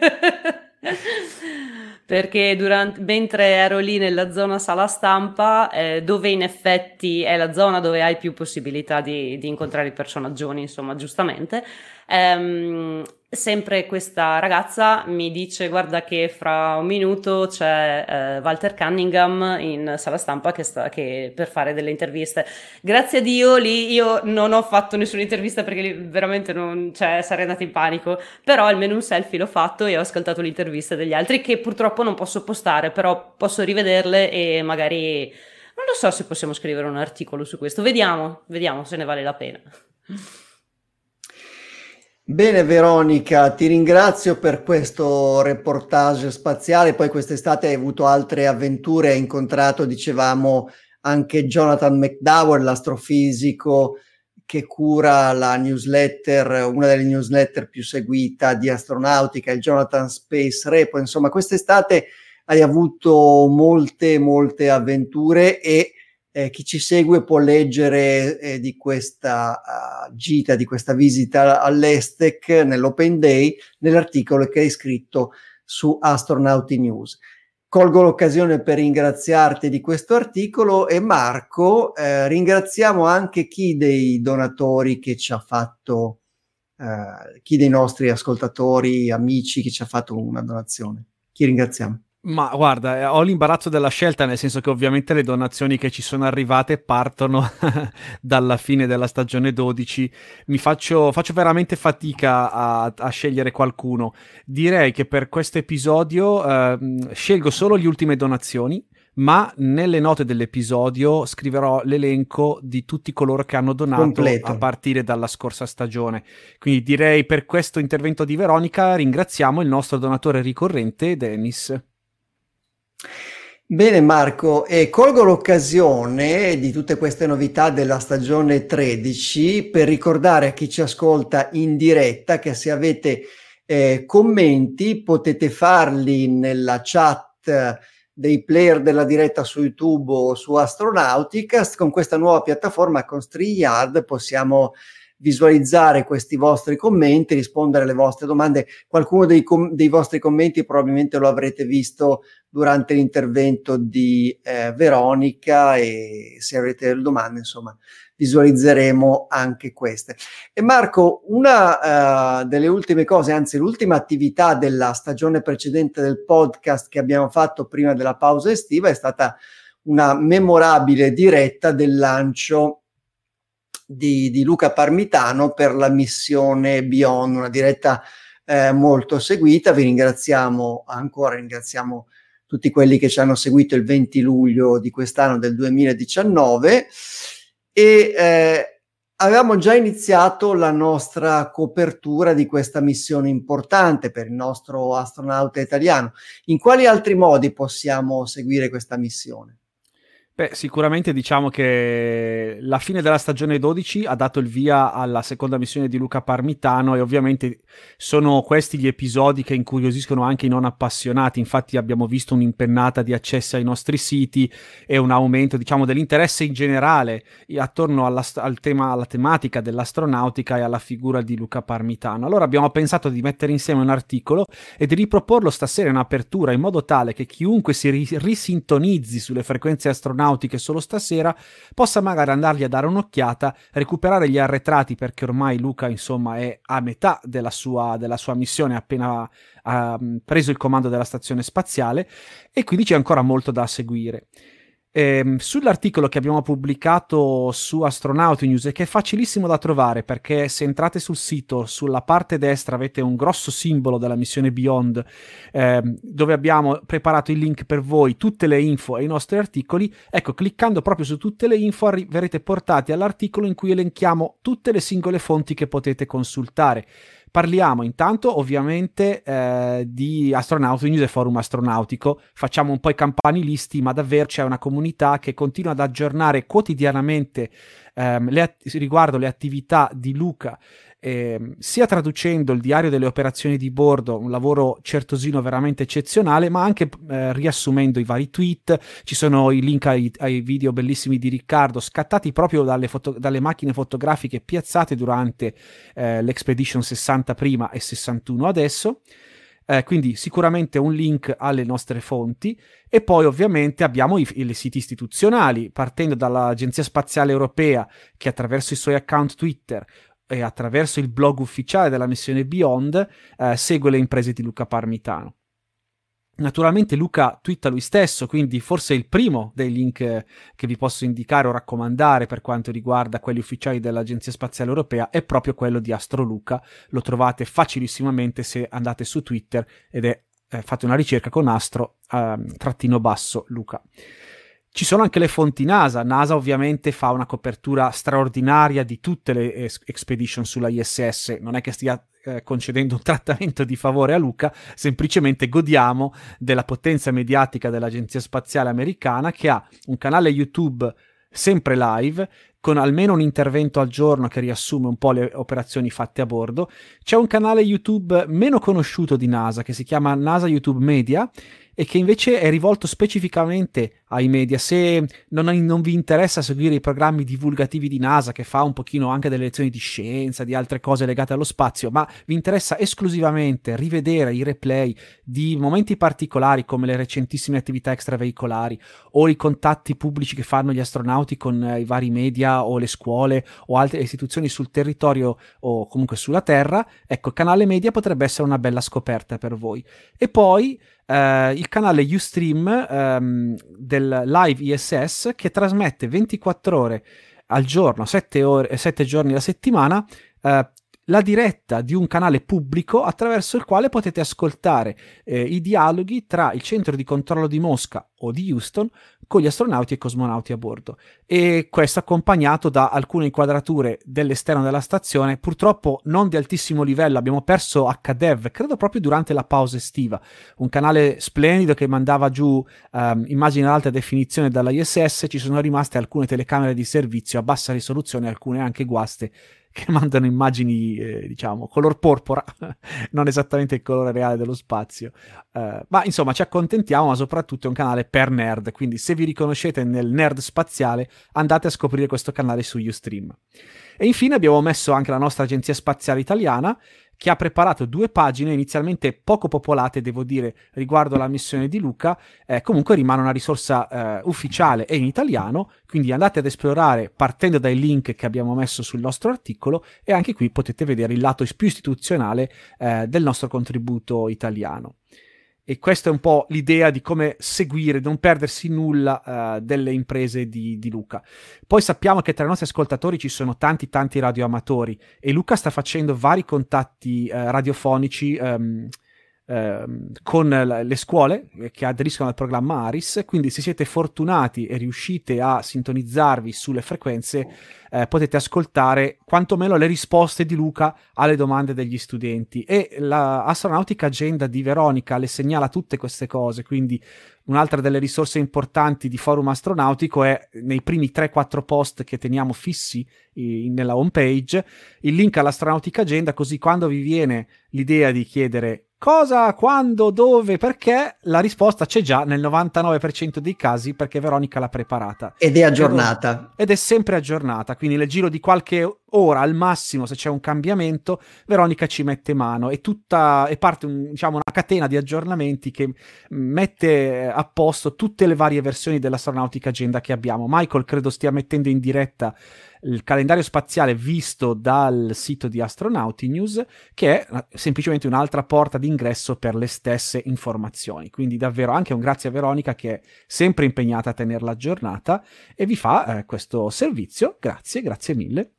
Perché durante, mentre ero lì nella zona sala stampa, eh, dove in effetti è la zona dove hai più possibilità di, di incontrare i personaggioni, insomma, giustamente, ehm, sempre questa ragazza mi dice: guarda che fra un minuto c'è eh, Walter Cunningham in sala stampa che sta, che per fare delle interviste. Grazie a Dio lì io non ho fatto nessuna intervista, perché lì veramente non, cioè, sarei andata in panico, però almeno un selfie l'ho fatto e ho ascoltato l'intervista degli altri, che purtroppo non posso postare, però posso rivederle e magari, non lo so se possiamo scrivere un articolo su questo, vediamo, vediamo se ne vale la pena. Bene Veronica, ti ringrazio per questo reportage spaziale. Poi quest'estate hai avuto altre avventure, hai incontrato, dicevamo, anche Jonathan McDowell, l'astrofisico che cura la newsletter, una delle newsletter più seguita di astronautica, il Jonathan Space Repo. Insomma, quest'estate hai avuto molte, molte avventure e Eh, chi ci segue può leggere eh, di questa uh, gita, di questa visita all'Estec nell'Open Day, nell'articolo che hai scritto su Astronauti News. Colgo l'occasione per ringraziarti di questo articolo e Marco, eh, ringraziamo anche chi dei donatori che ci ha fatto, eh, chi dei nostri ascoltatori, amici che ci ha fatto una donazione. Chi ringraziamo? Ma guarda, ho l'imbarazzo della scelta, nel senso che ovviamente le donazioni che ci sono arrivate partono dalla fine della stagione dodici. Mi faccio, faccio veramente fatica a, a scegliere qualcuno. Direi che per questo episodio eh, scelgo solo le ultime donazioni, ma nelle note dell'episodio scriverò l'elenco di tutti coloro che hanno donato completo a partire dalla scorsa stagione. Quindi direi, per questo intervento di Veronica ringraziamo il nostro donatore ricorrente Dennis. Bene Marco, e colgo l'occasione di tutte queste novità della stagione tredici per ricordare a chi ci ascolta in diretta che se avete eh, commenti potete farli nella chat dei player della diretta su YouTube o su Astronauticast. Con questa nuova piattaforma, con StreamYard, possiamo visualizzare questi vostri commenti, rispondere alle vostre domande. Qualcuno dei, com- dei vostri commenti probabilmente lo avrete visto durante l'intervento di eh, Veronica, e se avrete delle domande, insomma, visualizzeremo anche queste. E Marco, una uh, delle ultime cose, anzi l'ultima attività della stagione precedente del podcast che abbiamo fatto prima della pausa estiva è stata una memorabile diretta del lancio Di, di Luca Parmitano per la missione Beyond, una diretta eh, molto seguita. Vi ringraziamo ancora, ringraziamo tutti quelli che ci hanno seguito il venti luglio di quest'anno del duemiladiciannove, e eh, avevamo già iniziato la nostra copertura di questa missione importante per il nostro astronauta italiano. In quali altri modi possiamo seguire questa missione? Beh, sicuramente diciamo che la fine della stagione dodici ha dato il via alla seconda missione di Luca Parmitano, e ovviamente sono questi gli episodi che incuriosiscono anche i non appassionati. Infatti abbiamo visto un'impennata di accessi ai nostri siti e un aumento, diciamo, dell'interesse in generale attorno alla, al tema, alla tematica dell'astronautica e alla figura di Luca Parmitano. Allora abbiamo pensato di mettere insieme un articolo e di riproporlo stasera in apertura, in modo tale che chiunque si ri- risintonizzi sulle frequenze astronautiche che solo stasera possa magari andargli a dare un'occhiata, recuperare gli arretrati, perché ormai Luca insomma è a metà della sua, della sua missione, appena ha preso il comando della stazione spaziale, e quindi c'è ancora molto da seguire. Eh, sull'articolo che abbiamo pubblicato su Astronauti News, e che è facilissimo da trovare, perché se entrate sul sito, sulla parte destra avete un grosso simbolo della missione Beyond, eh, dove abbiamo preparato il link per voi, tutte le info e i nostri articoli. Ecco, cliccando proprio su tutte le info arri- verrete portati all'articolo in cui elenchiamo tutte le singole fonti che potete consultare. Parliamo intanto ovviamente eh, di Astronauti News e Forum Astronautico, facciamo un po' i campanilisti, ma davvero c'è una comunità che continua ad aggiornare quotidianamente ehm, le att- riguardo le attività di Luca, eh, sia traducendo il diario delle operazioni di bordo, un lavoro certosino veramente eccezionale, ma anche eh, riassumendo i vari tweet. Ci sono i link ai, ai video bellissimi di Riccardo, scattati proprio dalle, foto- dalle macchine fotografiche piazzate durante eh, l'Expedition sessanta prima e sessantuno adesso. Eh, quindi sicuramente un link alle nostre fonti. E poi ovviamente abbiamo i, i siti istituzionali, partendo dall'Agenzia Spaziale Europea, che attraverso i suoi account Twitter e attraverso il blog ufficiale della missione Beyond eh, segue le imprese di Luca Parmitano. Naturalmente Luca twitta lui stesso, quindi forse il primo dei link eh, che vi posso indicare o raccomandare per quanto riguarda quelli ufficiali dell'Agenzia Spaziale Europea è proprio quello di AstroLuca. Lo trovate facilissimamente se andate su Twitter ed è eh, fate una ricerca con astro eh, trattino basso Luca. Ci sono anche le fonti NASA. NASA ovviamente fa una copertura straordinaria di tutte le es- expedition sulla I S S. Non è che stia eh, concedendo un trattamento di favore a Luca, semplicemente godiamo della potenza mediatica dell'Agenzia Spaziale Americana, che ha un canale YouTube sempre live, con almeno un intervento al giorno che riassume un po' le operazioni fatte a bordo. C'è un canale YouTube meno conosciuto di NASA che si chiama NASA YouTube Media, e che invece è rivolto specificamente ai media. Se non, non vi interessa seguire i programmi divulgativi di NASA, che fa un pochino anche delle lezioni di scienza, di altre cose legate allo spazio, ma vi interessa esclusivamente rivedere i replay di momenti particolari come le recentissime attività extraveicolari o i contatti pubblici che fanno gli astronauti con eh, i vari media o le scuole o altre istituzioni sul territorio o comunque sulla Terra, ecco, canale media potrebbe essere una bella scoperta per voi. E poi eh, il canale Ustream ehm, del Live I S S, che trasmette ventiquattro ore al giorno, sette ore, sette giorni alla settimana, eh, la diretta di un canale pubblico attraverso il quale potete ascoltare eh, i dialoghi tra il centro di controllo di Mosca o di Houston con gli astronauti e cosmonauti a bordo. E questo accompagnato da alcune inquadrature dell'esterno della stazione, purtroppo non di altissimo livello. Abbiamo perso H D E V, credo proprio durante la pausa estiva, un canale splendido che mandava giù um, immagini ad alta definizione dalla I S S. Ci sono rimaste alcune telecamere di servizio a bassa risoluzione, alcune anche guaste, che mandano immagini, eh, diciamo, color porpora, non esattamente il colore reale dello spazio. Uh, ma insomma ci accontentiamo, ma soprattutto è un canale per nerd, quindi se vi riconoscete nel nerd spaziale andate a scoprire questo canale su Ustream. E infine abbiamo messo anche la nostra agenzia spaziale italiana, che ha preparato due pagine inizialmente poco popolate, devo dire, riguardo alla missione di Luca. Eh, comunque rimane una risorsa eh, ufficiale e in italiano, quindi andate ad esplorare partendo dai link che abbiamo messo sul nostro articolo, e anche qui potete vedere il lato più istituzionale eh, del nostro contributo italiano. E questa è un po' l'idea di come seguire, non perdersi nulla uh, delle imprese di, di Luca. Poi sappiamo che tra i nostri ascoltatori ci sono tanti tanti radioamatori, e Luca sta facendo vari contatti uh, radiofonici um, um, con le scuole che aderiscono al programma ARIS, quindi se siete fortunati e riuscite a sintonizzarvi sulle frequenze, Eh, potete ascoltare quantomeno le risposte di Luca alle domande degli studenti. E la Astronautica Agenda di Veronica le segnala tutte queste cose, quindi un'altra delle risorse importanti di Forum Astronautico è nei primi tre quattro post che teniamo fissi in, nella home page il link all'Astronautica Agenda, così quando vi viene l'idea di chiedere cosa, quando, dove, perché, la risposta c'è già nel novantanove per cento dei casi, perché Veronica l'ha preparata. Ed è aggiornata. Ed è sempre aggiornata, quindi nel giro di qualche ora al massimo, se c'è un cambiamento, Veronica ci mette mano, e tutta e parte un, diciamo, una catena di aggiornamenti che mette a posto tutte le varie versioni dell'Astronautica Agenda che abbiamo. Michael credo stia mettendo in diretta il calendario spaziale visto dal sito di Astronauti News, che è semplicemente un'altra porta d'ingresso per le stesse informazioni. Quindi davvero anche un grazie a Veronica, che è sempre impegnata a tenerla aggiornata e vi fa eh, questo servizio. Grazie, grazie mille.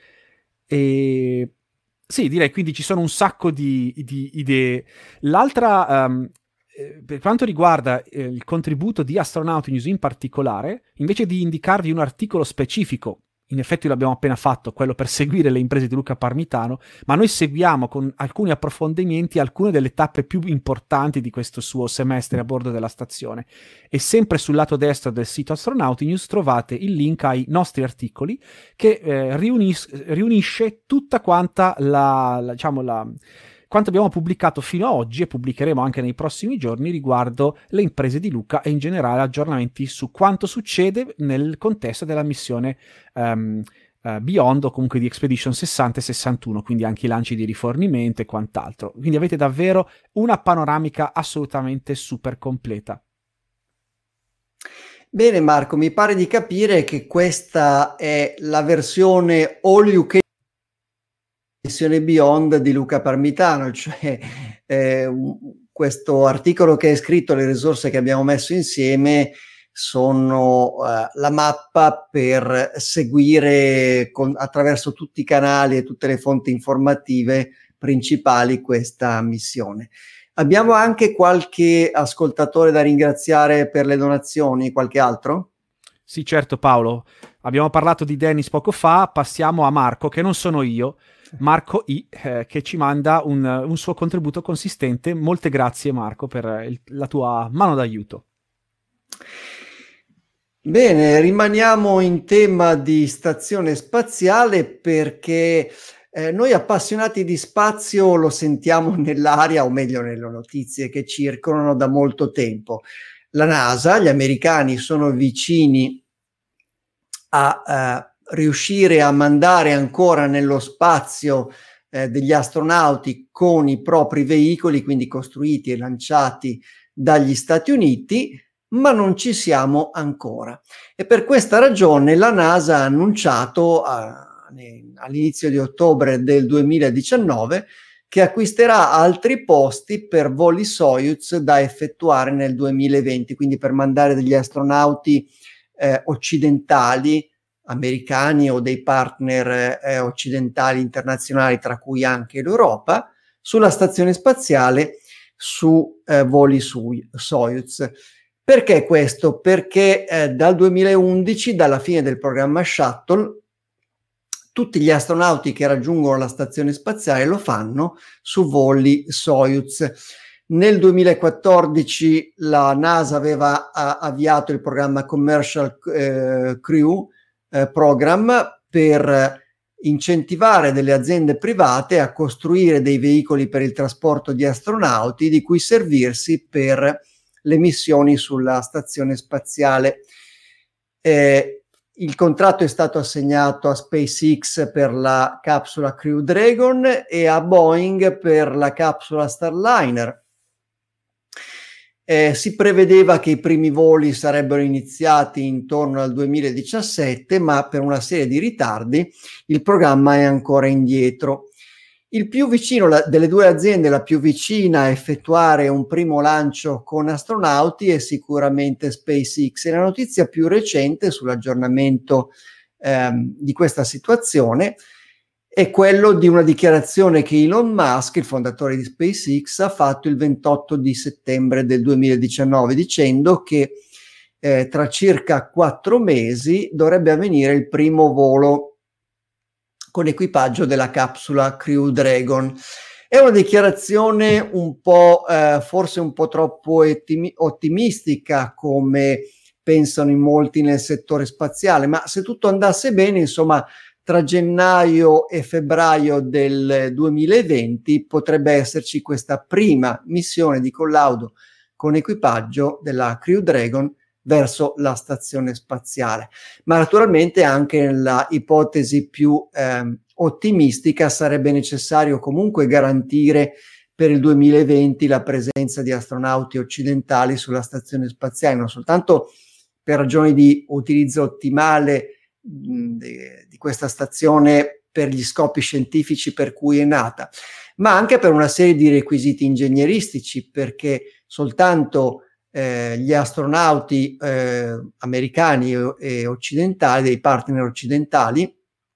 E sì, direi, quindi ci sono un sacco di, di idee. L'altra, um, eh, per quanto riguarda eh, il contributo di Astronauti News in particolare, invece di indicarvi un articolo specifico, in effetti l'abbiamo appena fatto, quello per seguire le imprese di Luca Parmitano, ma noi seguiamo con alcuni approfondimenti alcune delle tappe più importanti di questo suo semestre a bordo della stazione. E sempre sul lato destro del sito Astronauti News trovate il link ai nostri articoli, che eh, riunis- riunisce tutta quanta la, la diciamo la quanto abbiamo pubblicato fino ad oggi, e pubblicheremo anche nei prossimi giorni, riguardo le imprese di Luca e in generale aggiornamenti su quanto succede nel contesto della missione um, uh, Beyond, o comunque di Expedition sessanta e sessantuno, quindi anche i lanci di rifornimento e quant'altro. Quindi avete davvero una panoramica assolutamente super completa. Bene Marco, mi pare di capire che questa è la versione all you can missione Beyond di Luca Parmitano, cioè eh, questo articolo che hai scritto, le risorse che abbiamo messo insieme sono uh, la mappa per seguire con, attraverso tutti i canali e tutte le fonti informative principali questa missione. Abbiamo anche qualche ascoltatore da ringraziare per le donazioni, qualche altro? Sì, certo Paolo, abbiamo parlato di Dennis poco fa, passiamo a Marco, che non sono io, Marco I, eh, che ci manda un, un suo contributo consistente. Molte grazie Marco per il, la tua mano d'aiuto. Bene, rimaniamo in tema di stazione spaziale, perché eh, noi appassionati di spazio lo sentiamo nell'aria, o meglio nelle notizie che circolano da molto tempo. La NASA, gli americani, sono vicini a uh, riuscire a mandare ancora nello spazio eh, degli astronauti con i propri veicoli, quindi costruiti e lanciati dagli Stati Uniti, ma non ci siamo ancora. E per questa ragione la NASA ha annunciato uh, all'inizio di ottobre del duemiladiciannove che acquisterà altri posti per voli Soyuz da effettuare nel duemilaventi, quindi per mandare degli astronauti eh, occidentali, americani o dei partner eh, occidentali internazionali, tra cui anche l'Europa, sulla stazione spaziale su eh, voli su Soyuz. Perché questo? Perché eh, dal duemilaundici, dalla fine del programma Shuttle, tutti gli astronauti che raggiungono la stazione spaziale lo fanno su voli Soyuz. Nel duemilaquattordici la NASA aveva a, avviato il programma Commercial eh, Crew eh, Program per incentivare delle aziende private a costruire dei veicoli per il trasporto di astronauti di cui servirsi per le missioni sulla stazione spaziale. Eh, Il contratto è stato assegnato a SpaceX per la capsula Crew Dragon e a Boeing per la capsula Starliner. Eh, si prevedeva che i primi voli sarebbero iniziati intorno al duemiladiciassette, ma per una serie di ritardi il programma è ancora indietro. Il più vicino la, delle due aziende, la più vicina a effettuare un primo lancio con astronauti è sicuramente SpaceX. E la notizia più recente sull'aggiornamento ehm, di questa situazione è quello di una dichiarazione che Elon Musk, il fondatore di SpaceX, ha fatto il ventotto di settembre del duemiladiciannove, dicendo che eh, tra circa quattro mesi dovrebbe avvenire il primo volo con equipaggio della capsula Crew Dragon. È una dichiarazione un po', eh, forse un po' troppo ettimi- ottimistica, come pensano in molti nel settore spaziale, ma se tutto andasse bene, insomma, tra gennaio e febbraio del duemilaventi potrebbe esserci questa prima missione di collaudo con equipaggio della Crew Dragon verso la stazione spaziale. Ma naturalmente anche nella ipotesi più eh, ottimistica sarebbe necessario comunque garantire per il duemilaventi la presenza di astronauti occidentali sulla stazione spaziale, non soltanto per ragioni di utilizzo ottimale mh, di, di questa stazione per gli scopi scientifici per cui è nata, ma anche per una serie di requisiti ingegneristici, perché soltanto Eh, gli astronauti eh, americani e, e occidentali, dei partner occidentali,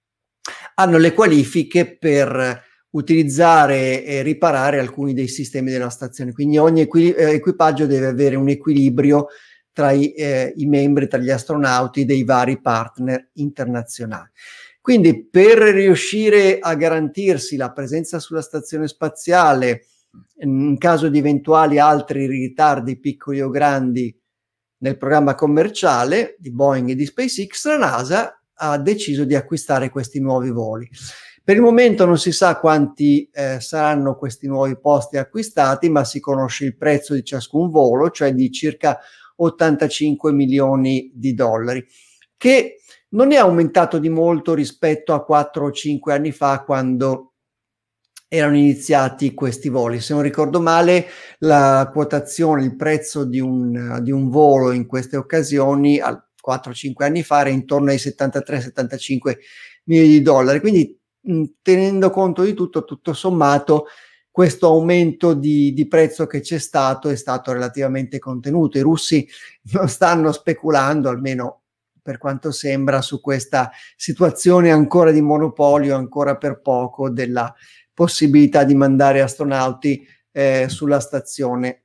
hanno le qualifiche per utilizzare e riparare alcuni dei sistemi della stazione. Quindi ogni equi- eh, equipaggio deve avere un equilibrio tra i, eh, i membri, tra gli astronauti dei vari partner internazionali. Quindi per riuscire a garantirsi la presenza sulla stazione spaziale, in caso di eventuali altri ritardi piccoli o grandi nel programma commerciale di Boeing e di SpaceX, la NASA ha deciso di acquistare questi nuovi voli. Per il momento non si sa quanti eh, saranno questi nuovi posti acquistati, ma si conosce il prezzo di ciascun volo, cioè di circa ottantacinque milioni di dollari, che non è aumentato di molto rispetto a quattro o cinque anni fa, quando erano iniziati questi voli. Se non ricordo male, la quotazione, il prezzo di un, di un volo in queste occasioni, quattro o cinque anni fa, era intorno ai settantatré settantacinque milioni di dollari. Quindi, mh, tenendo conto di tutto, tutto sommato, questo aumento di, di prezzo che c'è stato è stato relativamente contenuto. I russi non stanno speculando, almeno per quanto sembra, su questa situazione ancora di monopolio, ancora per poco, della possibilità di mandare astronauti eh, sulla stazione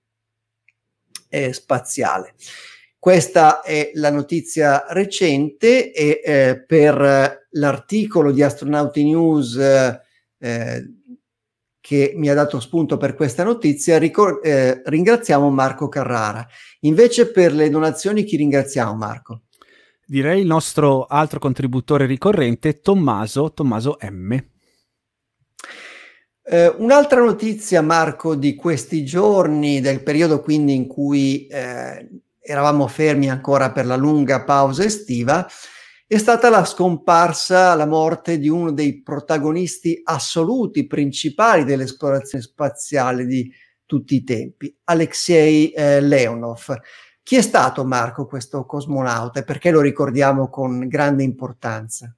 eh, spaziale. Questa è la notizia recente e eh, per l'articolo di Astronauti News eh, che mi ha dato spunto per questa notizia ricor- eh, ringraziamo Marco Carrara. Invece per le donazioni chi ringraziamo, Marco? Direi il nostro altro contributore ricorrente, Tommaso, Tommaso M. Eh, un'altra notizia, Marco, di questi giorni, del periodo quindi in cui eh, eravamo fermi ancora per la lunga pausa estiva, è stata la scomparsa, la morte di uno dei protagonisti assoluti, principali dell'esplorazione spaziale di tutti i tempi, Alexei eh, Leonov. Chi è stato, Marco, questo cosmonauta e perché lo ricordiamo con grande importanza?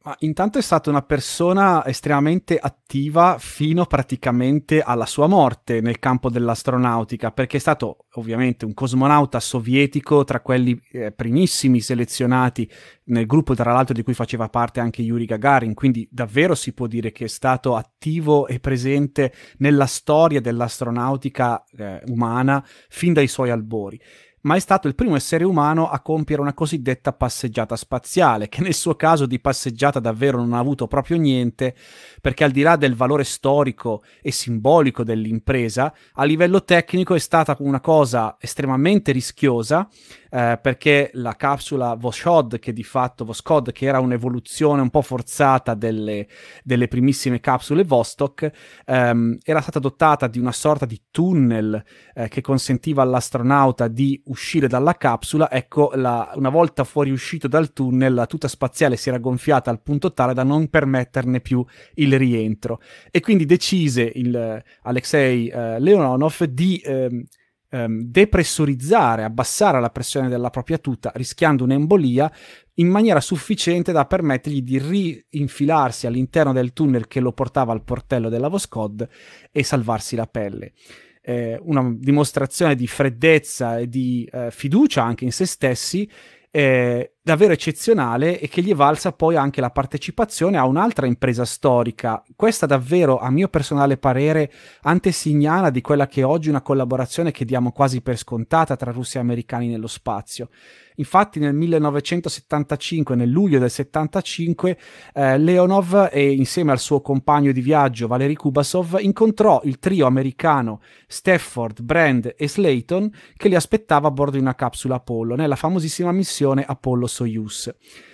Ma intanto è stata una persona estremamente attiva fino praticamente alla sua morte nel campo dell'astronautica, perché è stato ovviamente un cosmonauta sovietico tra quelli eh, primissimi selezionati nel gruppo, tra l'altro di cui faceva parte anche Yuri Gagarin, quindi davvero si può dire che è stato attivo e presente nella storia dell'astronautica eh, umana fin dai suoi albori. Ma è stato il primo essere umano a compiere una cosiddetta passeggiata spaziale, che nel suo caso di passeggiata davvero non ha avuto proprio niente, perché al di là del valore storico e simbolico dell'impresa, a livello tecnico è stata una cosa estremamente rischiosa, eh, perché la capsula Voskhod, che di fatto Voskhod, che era un'evoluzione un po' forzata delle, delle primissime capsule Vostok, ehm, era stata dotata di una sorta di tunnel eh, che consentiva all'astronauta di uscire dalla capsula. Ecco, la, una volta fuori uscito dal tunnel, la tuta spaziale si era gonfiata al punto tale da non permetterne più il rientro, e quindi decise il Alexei eh, Leonov di ehm, ehm, depressurizzare, abbassare la pressione della propria tuta, rischiando un'embolia, in maniera sufficiente da permettergli di rinfilarsi all'interno del tunnel che lo portava al portello della Voskhod e salvarsi la pelle. Eh, una dimostrazione di freddezza e di eh, fiducia anche in se stessi, eh, davvero eccezionale, e che gli è valsa poi anche la partecipazione a un'altra impresa storica, questa davvero, a mio personale parere, antesignana di quella che è oggi una collaborazione che diamo quasi per scontata tra russi e americani nello spazio. Infatti nel millenovecentosettantacinque, nel luglio del settantacinque, eh, Leonov, e insieme al suo compagno di viaggio Valery Kubasov, incontrò il trio americano Stafford, Brand e Slayton, che li aspettava a bordo di una capsula Apollo nella famosissima missione Apollo-Soyuz.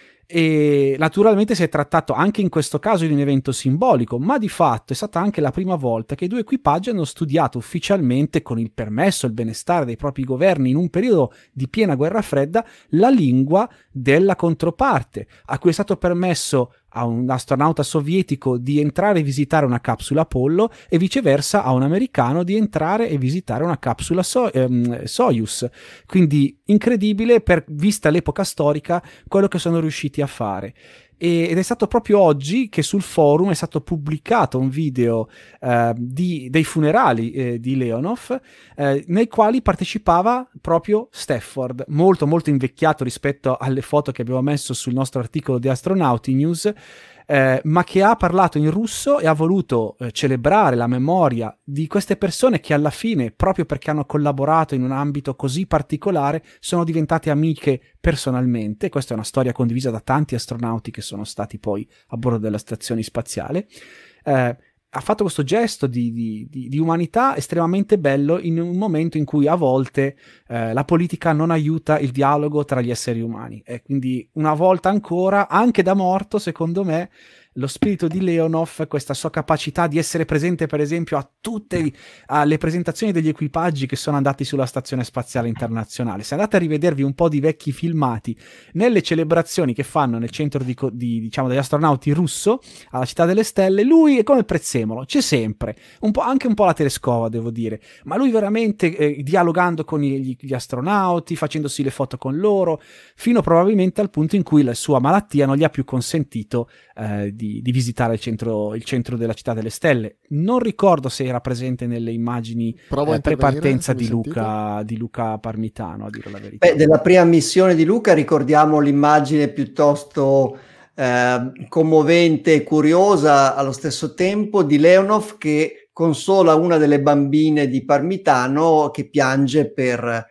E naturalmente si è trattato anche in questo caso di un evento simbolico, ma di fatto è stata anche la prima volta che i due equipaggi hanno studiato ufficialmente, con il permesso e il benestare dei propri governi in un periodo di piena guerra fredda, la lingua della controparte, a cui è stato permesso a un astronauta sovietico di entrare e visitare una capsula Apollo e viceversa a un americano di entrare e visitare una capsula so- ehm, Soyuz. Quindi incredibile, per vista l'epoca storica, quello che sono riusciti a fare. Ed è stato proprio oggi che sul forum è stato pubblicato un video eh, di, dei funerali eh, di Leonov, eh, nei quali partecipava proprio Stafford, molto molto invecchiato rispetto alle foto che abbiamo messo sul nostro articolo di Astronauti News, eh, ma che ha parlato in russo e ha voluto eh, celebrare la memoria di queste persone che alla fine, proprio perché hanno collaborato in un ambito così particolare, sono diventate amiche personalmente. Questa è una storia condivisa da tanti astronauti che sono stati poi a bordo della stazione spaziale. Eh, ha fatto questo gesto di, di, di, di umanità estremamente bello in un momento in cui a volte eh, la politica non aiuta il dialogo tra gli esseri umani, e quindi una volta ancora, anche da morto, secondo me, lo spirito di Leonov, questa sua capacità di essere presente per esempio a tutte le presentazioni degli equipaggi che sono andati sulla Stazione Spaziale Internazionale. Se andate a rivedervi un po' di vecchi filmati nelle celebrazioni che fanno nel centro di, di, diciamo, degli astronauti russo alla Città delle Stelle, lui è come il prezzemolo, c'è sempre, un po', anche un po' la Tereskova devo dire, ma lui veramente eh, dialogando con gli, gli astronauti, facendosi le foto con loro, fino probabilmente al punto in cui la sua malattia non gli ha più consentito eh, Di, di visitare il centro, il centro della Città delle Stelle. Non ricordo se era presente nelle immagini eh, pre-partenza di Luca, di Luca Parmitano, a dire la verità. Beh, della prima missione di Luca ricordiamo l'immagine piuttosto eh, commovente e curiosa allo stesso tempo di Leonov che consola una delle bambine di Parmitano che piange per,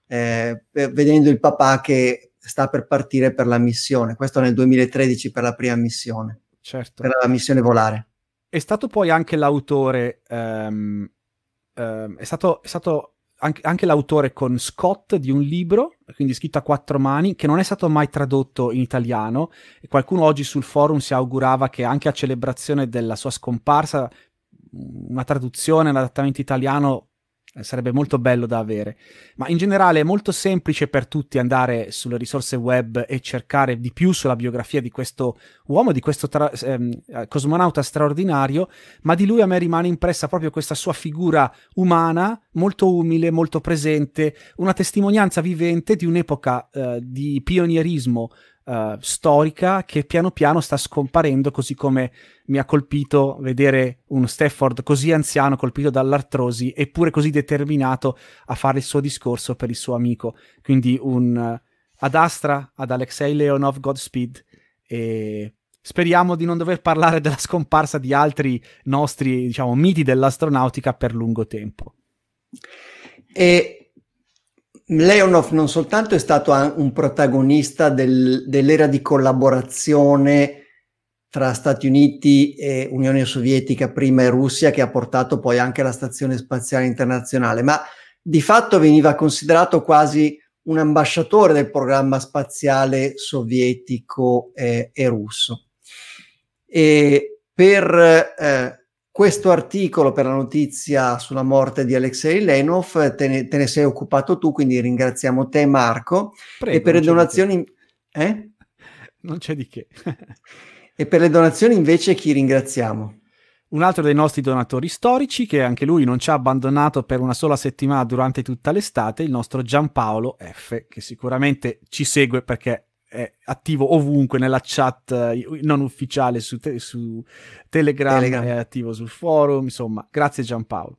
eh, per vedendo il papà che sta per partire per la missione. Questo nel duemilatredici per la prima missione. Certo. Per la missione volare. È stato poi anche l'autore, um, um, è stato, è stato anche, anche l'autore con Scott di un libro, quindi scritto a quattro mani, che non è stato mai tradotto in italiano, e qualcuno oggi sul forum si augurava che anche a celebrazione della sua scomparsa una traduzione, un adattamento italiano sarebbe molto bello da avere. Ma in generale è molto semplice per tutti andare sulle risorse web e cercare di più sulla biografia di questo uomo, di questo tra- ehm, cosmonauta straordinario, ma di lui a me rimane impressa proprio questa sua figura umana, molto umile, molto presente, una testimonianza vivente di un'epoca eh, di pionierismo uh, storica che piano piano sta scomparendo, così come mi ha colpito vedere un Stafford così anziano, colpito dall'artrosi, eppure così determinato a fare il suo discorso per il suo amico. Quindi un uh, ad Astra, ad Alexei Leonov, Godspeed, e speriamo di non dover parlare della scomparsa di altri nostri, diciamo, miti dell'astronautica per lungo tempo. E Leonov non soltanto è stato un protagonista del, dell'era di collaborazione tra Stati Uniti e Unione Sovietica prima e Russia, che ha portato poi anche alla Stazione Spaziale Internazionale, ma di fatto veniva considerato quasi un ambasciatore del programma spaziale sovietico eh, e russo. E per eh, questo articolo, per la notizia sulla morte di Alexei Leonov, te ne, te ne sei occupato tu, quindi ringraziamo te, Marco. Prego, e per le non c'è donazioni... di che. Eh? Non c'è di che. E per le donazioni invece chi ringraziamo? Un altro dei nostri donatori storici, che anche lui non ci ha abbandonato per una sola settimana durante tutta l'estate, il nostro Giampaolo F, che sicuramente ci segue perché è attivo ovunque nella chat eh, non ufficiale su, te- su Telegram, Telegram, è attivo sul forum, insomma, grazie Giampaolo.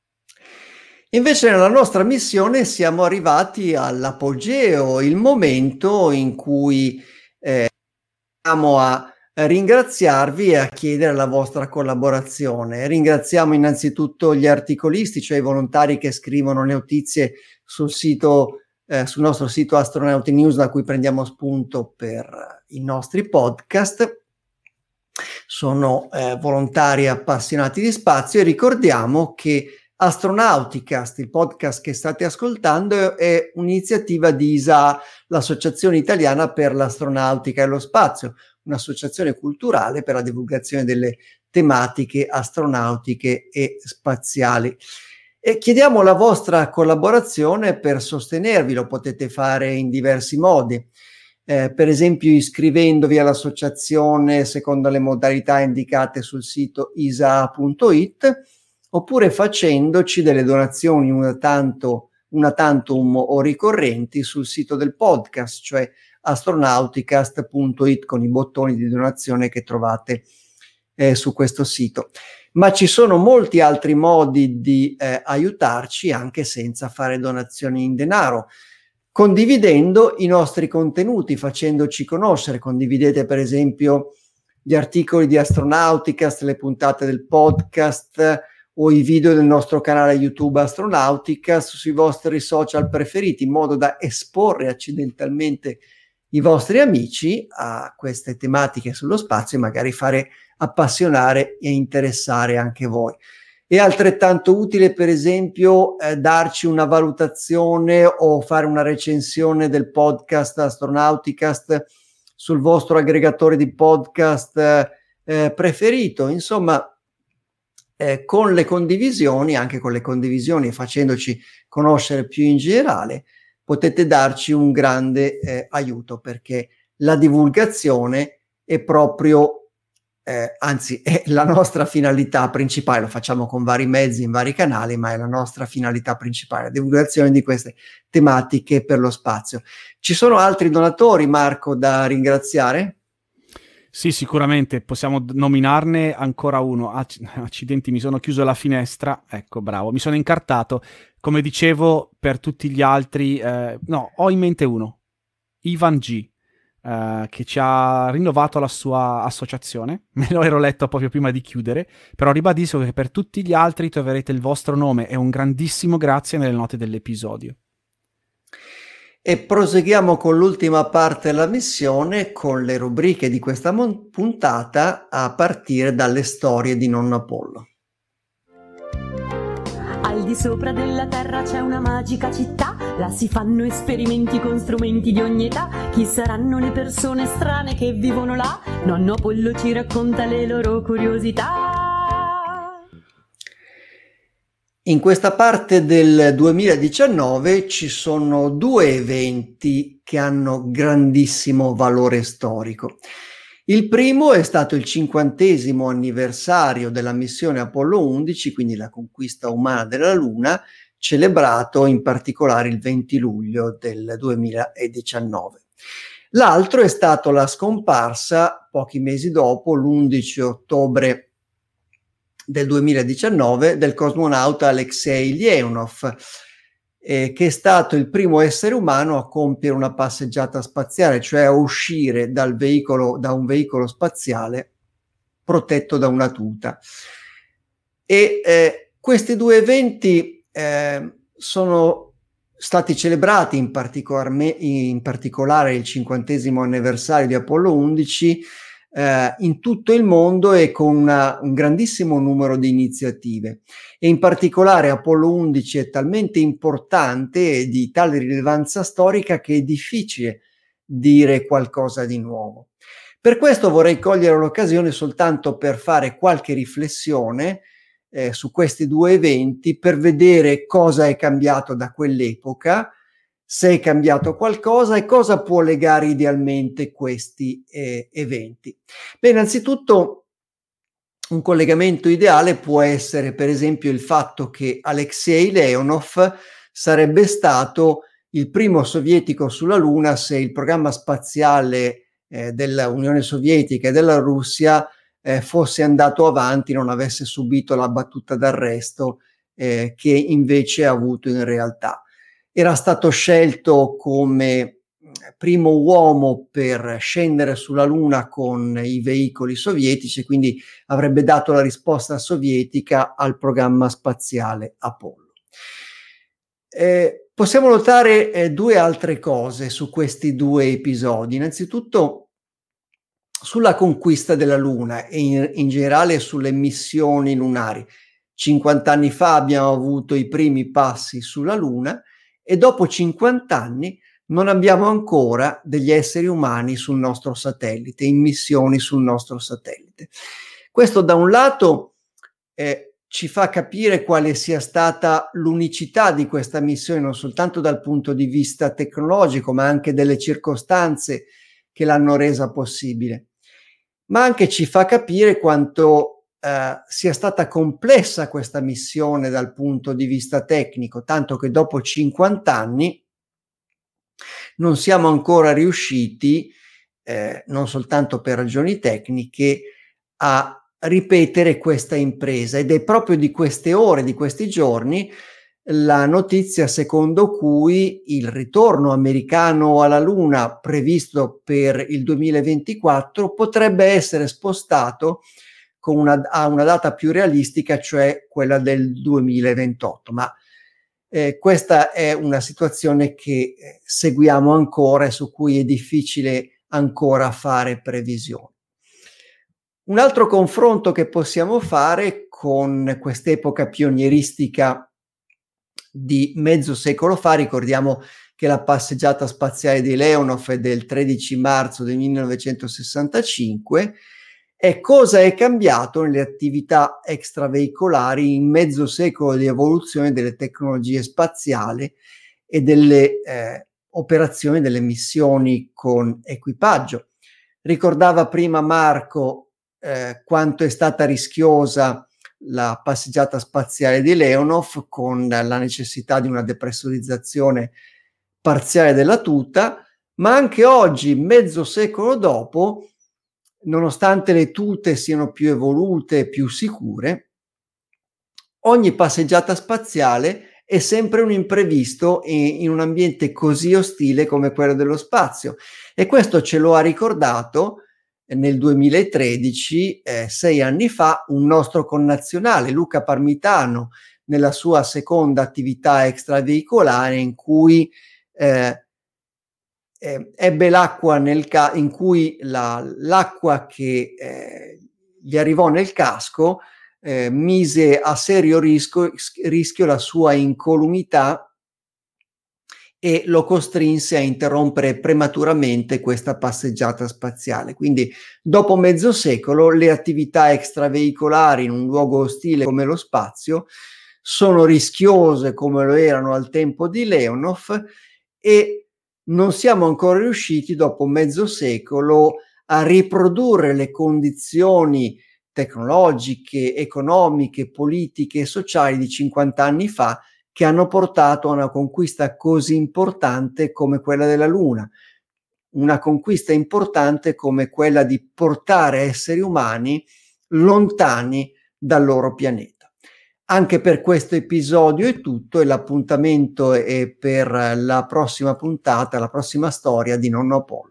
Invece nella nostra missione siamo arrivati all'apogeo, il momento in cui eh, andiamo a ringraziarvi e a chiedere la vostra collaborazione. Ringraziamo innanzitutto gli articolisti, cioè i volontari che scrivono le notizie sul sito, eh, sul nostro sito Astronauti News, da cui prendiamo spunto per i nostri podcast. Sono eh, volontari appassionati di spazio, e ricordiamo che Astronauticast, il podcast che state ascoltando, è un'iniziativa di I S A, l'Associazione Italiana per l'Astronautica e lo Spazio, un'associazione culturale per la divulgazione delle tematiche astronautiche e spaziali. E chiediamo la vostra collaborazione per sostenervi. Lo potete fare in diversi modi, eh, per esempio iscrivendovi all'associazione secondo le modalità indicate sul sito i s a punto i t, oppure facendoci delle donazioni una tanto, una tantum o ricorrenti sul sito del podcast, cioè astronauticast punto i t, con i bottoni di donazione che trovate eh, su questo sito. Ma ci sono molti altri modi di eh, aiutarci anche senza fare donazioni in denaro, condividendo i nostri contenuti, facendoci conoscere. Condividete per esempio gli articoli di Astronauticast, le puntate del podcast o i video del nostro canale YouTube Astronauticast sui vostri social preferiti, in modo da esporre accidentalmente i vostri amici a queste tematiche sullo spazio e magari fare appassionare e interessare anche voi. È altrettanto utile, per esempio, eh, darci una valutazione o fare una recensione del podcast Astronauticast sul vostro aggregatore di podcast eh, preferito. Insomma, eh, con le condivisioni, anche con le condivisioni e facendoci conoscere più in generale, potete darci un grande eh, aiuto, perché la divulgazione è proprio Eh, anzi è la nostra finalità principale. Lo facciamo con vari mezzi, in vari canali, ma è la nostra finalità principale, la divulgazione di queste tematiche per lo spazio. Ci sono altri donatori, Marco, da ringraziare? Sì, sicuramente possiamo nominarne ancora uno. Acc- accidenti, mi sono chiuso la finestra. Ecco, bravo, mi sono incartato. Come dicevo, per tutti gli altri, eh, no, ho in mente uno, Ivan G, Uh, che ci ha rinnovato la sua associazione. Me lo ero letto proprio prima di chiudere, però ribadisco che per tutti gli altri troverete il vostro nome e un grandissimo grazie nelle note dell'episodio. E proseguiamo con l'ultima parte della missione, con le rubriche di questa mon- puntata, a partire dalle storie di nonno Apollo. Al di sopra della terra c'è una magica città, là si fanno esperimenti con strumenti di ogni età. Chi saranno le persone strane che vivono là? Nonno Apollo ci racconta le loro curiosità. In questa parte del duemiladiciannove ci sono due eventi che hanno grandissimo valore storico. Il primo è stato il cinquantesimo anniversario della missione Apollo undici, quindi la conquista umana della Luna, celebrato in particolare il venti luglio del duemiladiciannove. L'altro è stato la scomparsa, pochi mesi dopo, l'undici ottobre del duemiladiciannove, del cosmonauta Alexei Leonov, eh, che è stato il primo essere umano a compiere una passeggiata spaziale, cioè a uscire dal veicolo, da un veicolo spaziale protetto da una tuta. E eh, questi due eventi eh, sono stati celebrati in, in particolare il cinquantesimo anniversario di Apollo undici eh, in tutto il mondo e con una, un grandissimo numero di iniziative. E in particolare Apollo undici è talmente importante e di tale rilevanza storica che è difficile dire qualcosa di nuovo. Per questo vorrei cogliere l'occasione soltanto per fare qualche riflessione Eh, su questi due eventi, per vedere cosa è cambiato da quell'epoca, se è cambiato qualcosa e cosa può legare idealmente questi eh, eventi. Beh, innanzitutto un collegamento ideale può essere per esempio il fatto che Alexei Leonov sarebbe stato il primo sovietico sulla Luna se il programma spaziale eh, dell'Unione Sovietica e della Russia Eh, fosse andato avanti, non avesse subito la battuta d'arresto eh, che invece ha avuto in realtà. Era stato scelto come primo uomo per scendere sulla Luna con i veicoli sovietici, quindi avrebbe dato la risposta sovietica al programma spaziale Apollo. Eh, possiamo notare eh, due altre cose su questi due episodi. Innanzitutto, sulla conquista della Luna e in, in generale sulle missioni lunari. cinquanta anni fa abbiamo avuto i primi passi sulla Luna e dopo cinquanta anni non abbiamo ancora degli esseri umani sul nostro satellite, in missioni sul nostro satellite. Questo da un lato eh, ci fa capire quale sia stata l'unicità di questa missione, non soltanto dal punto di vista tecnologico, ma anche delle circostanze che l'hanno resa possibile, ma anche ci fa capire quanto eh, sia stata complessa questa missione dal punto di vista tecnico, tanto che dopo cinquanta anni non siamo ancora riusciti, eh, non soltanto per ragioni tecniche, a ripetere questa impresa. Ed è proprio di queste ore, di questi giorni, la notizia secondo cui il ritorno americano alla Luna previsto per il duemilaventiquattro potrebbe essere spostato con una, a una data più realistica, cioè quella del duemilaventotto. Ma eh, questa è una situazione che eh, seguiamo ancora e su cui è difficile ancora fare previsioni. Un altro confronto che possiamo fare con quest'epoca pionieristica di mezzo secolo fa, ricordiamo che la passeggiata spaziale di Leonov è del tredici marzo del millenovecentosessantacinque, e cosa è cambiato nelle attività extraveicolari in mezzo secolo di evoluzione delle tecnologie spaziali e delle eh, operazioni, delle missioni con equipaggio. Ricordava prima Marco eh, quanto è stata rischiosa la passeggiata spaziale di Leonov, con la necessità di una depressurizzazione parziale della tuta, ma anche oggi, mezzo secolo dopo, nonostante le tute siano più evolute e più sicure, ogni passeggiata spaziale è sempre un imprevisto in un ambiente così ostile come quello dello spazio, e questo ce lo ha ricordato nel duemilatredici, eh, sei anni fa, un nostro connazionale, Luca Parmitano, nella sua seconda attività extraveicolare, in cui eh, eh, ebbe l'acqua nel ca- in cui la, l'acqua che eh, gli arrivò nel casco eh, mise a serio rischio, rischio la sua incolumità e lo costrinse a interrompere prematuramente questa passeggiata spaziale. Quindi dopo mezzo secolo le attività extraveicolari in un luogo ostile come lo spazio sono rischiose come lo erano al tempo di Leonov, e non siamo ancora riusciti dopo mezzo secolo a riprodurre le condizioni tecnologiche, economiche, politiche e sociali di cinquanta anni fa, che hanno portato a una conquista così importante come quella della Luna. una conquista importante come quella di portare esseri umani lontani dal loro pianeta. Anche per questo episodio è tutto, e l'appuntamento è per la prossima puntata, la prossima storia di Nonno Apollo.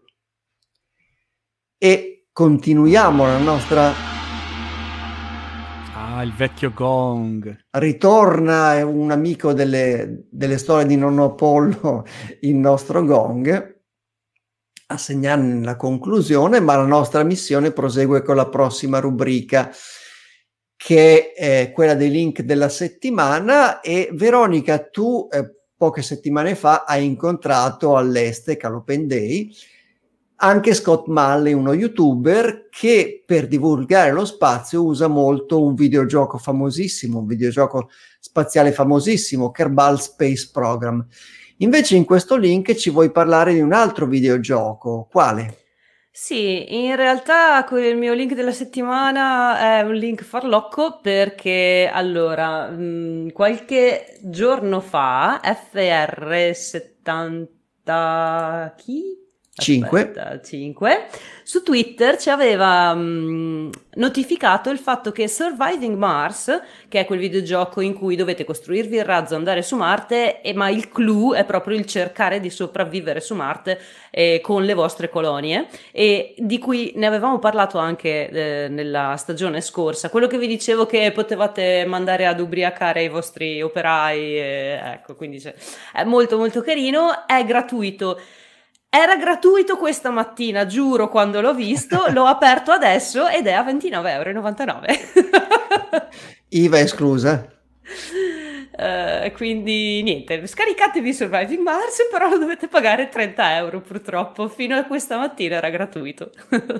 E continuiamo la nostra... Ah, il vecchio gong. Ritorna un amico delle, delle storie di Nonno Apollo, il nostro gong, a segnare la conclusione, ma la nostra missione prosegue con la prossima rubrica, che è quella dei link della settimana. E Veronica, tu eh, poche settimane fa hai incontrato all'Estec, all'Open Day, anche Scott Malley, uno youtuber che per divulgare lo spazio usa molto un videogioco famosissimo, un videogioco spaziale famosissimo, Kerbal Space Program. Invece in questo link ci vuoi parlare di un altro videogioco, quale? Sì, in realtà il mio link della settimana è un link farlocco, perché allora, mh, qualche giorno fa F R settanta chi? cinque Aspetta, cinque su Twitter ci aveva mh, notificato il fatto che Surviving Mars, che è quel videogioco in cui dovete costruirvi il razzo, andare su Marte, e, ma il clou è proprio il cercare di sopravvivere su Marte eh, con le vostre colonie, e di cui ne avevamo parlato anche eh, nella stagione scorsa, quello che vi dicevo che potevate mandare ad ubriacare i vostri operai, eh, ecco, quindi cioè, è molto molto carino, è gratuito. Era gratuito questa mattina, giuro, quando l'ho visto, l'ho aperto adesso ed è a ventinove virgola novantanove euro. I V A esclusa? Uh, quindi niente, scaricatevi Surviving Mars, però lo dovete pagare trenta euro purtroppo, fino a questa mattina era gratuito.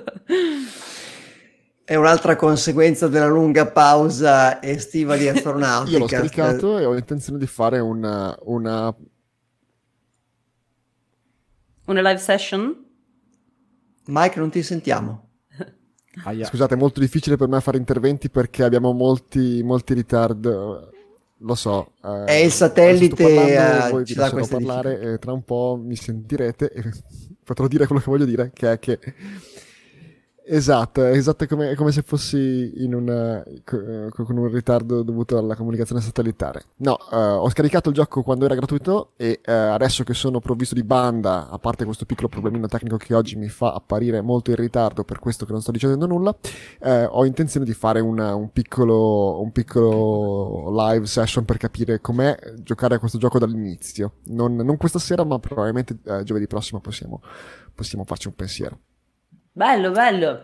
È un'altra conseguenza della lunga pausa estiva di Astronautica. Io l'ho scaricato e ho intenzione di fare una... una... Una live session? Mike, non ti sentiamo. Aia. Scusate, è molto difficile per me fare interventi perché abbiamo molti, molti retard. Lo so. Eh, È il satellite, parlando, eh, voi ci vi dà lascerò queste parlare e tra un po' mi sentirete e potrò dire quello che voglio dire, che è che... Esatto, è esatto, come, è come se fossi in una, con un ritardo dovuto alla comunicazione satellitare. No, uh, ho scaricato il gioco quando era gratuito e uh, adesso che sono provvisto di banda, a parte questo piccolo problemino tecnico che oggi mi fa apparire molto in ritardo, per questo che non sto dicendo nulla, uh, ho intenzione di fare una, un, piccolo, un piccolo live session per capire com'è giocare a questo gioco dall'inizio. Non, non questa sera, ma probabilmente uh, giovedì prossimo possiamo, possiamo farci un pensiero. Bello, bello.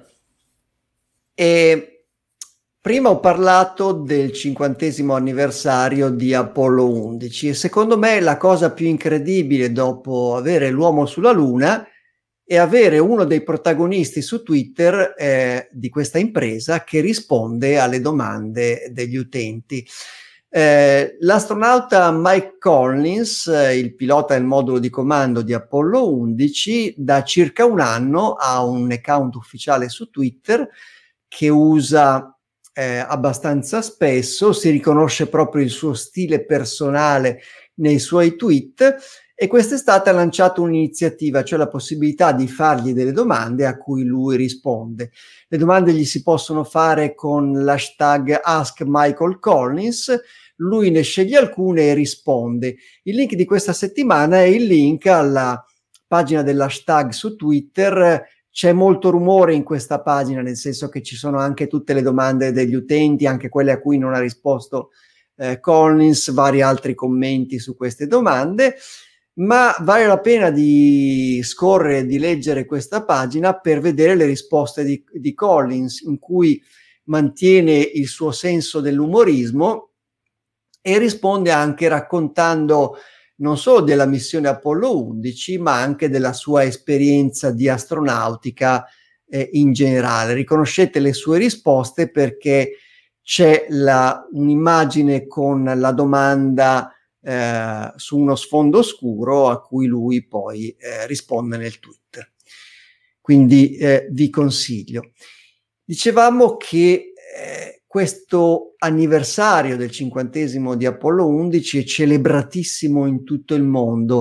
E prima ho parlato del cinquantesimo anniversario di Apollo undici e secondo me la cosa più incredibile dopo avere l'uomo sulla Luna è avere uno dei protagonisti su Twitter eh, di questa impresa che risponde alle domande degli utenti. Eh, l'astronauta Mike Collins, eh, il pilota del modulo di comando di Apollo undici, da circa un anno ha un account ufficiale su Twitter che usa eh, abbastanza spesso, si riconosce proprio il suo stile personale nei suoi tweet, e quest'estate ha lanciato un'iniziativa, cioè la possibilità di fargli delle domande a cui lui risponde. Le domande gli si possono fare con l'hashtag Ask Michael Collins. Lui ne sceglie alcune e risponde. Il link di questa settimana è il link alla pagina dell'hashtag su Twitter. C'è molto rumore in questa pagina, nel senso che ci sono anche tutte le domande degli utenti, anche quelle a cui non ha risposto eh, Collins, vari altri commenti su queste domande, ma vale la pena di scorrere, di leggere questa pagina per vedere le risposte di, di Collins, in cui mantiene il suo senso dell'umorismo e risponde anche raccontando non solo della missione Apollo undici, ma anche della sua esperienza di astronautica eh, in generale. Riconoscete le sue risposte perché c'è la, un'immagine con la domanda eh, su uno sfondo scuro a cui lui poi eh, risponde nel Twitter. Quindi eh, vi consiglio. Dicevamo che eh, questo anniversario del cinquantesimo di Apollo undici è celebratissimo in tutto il mondo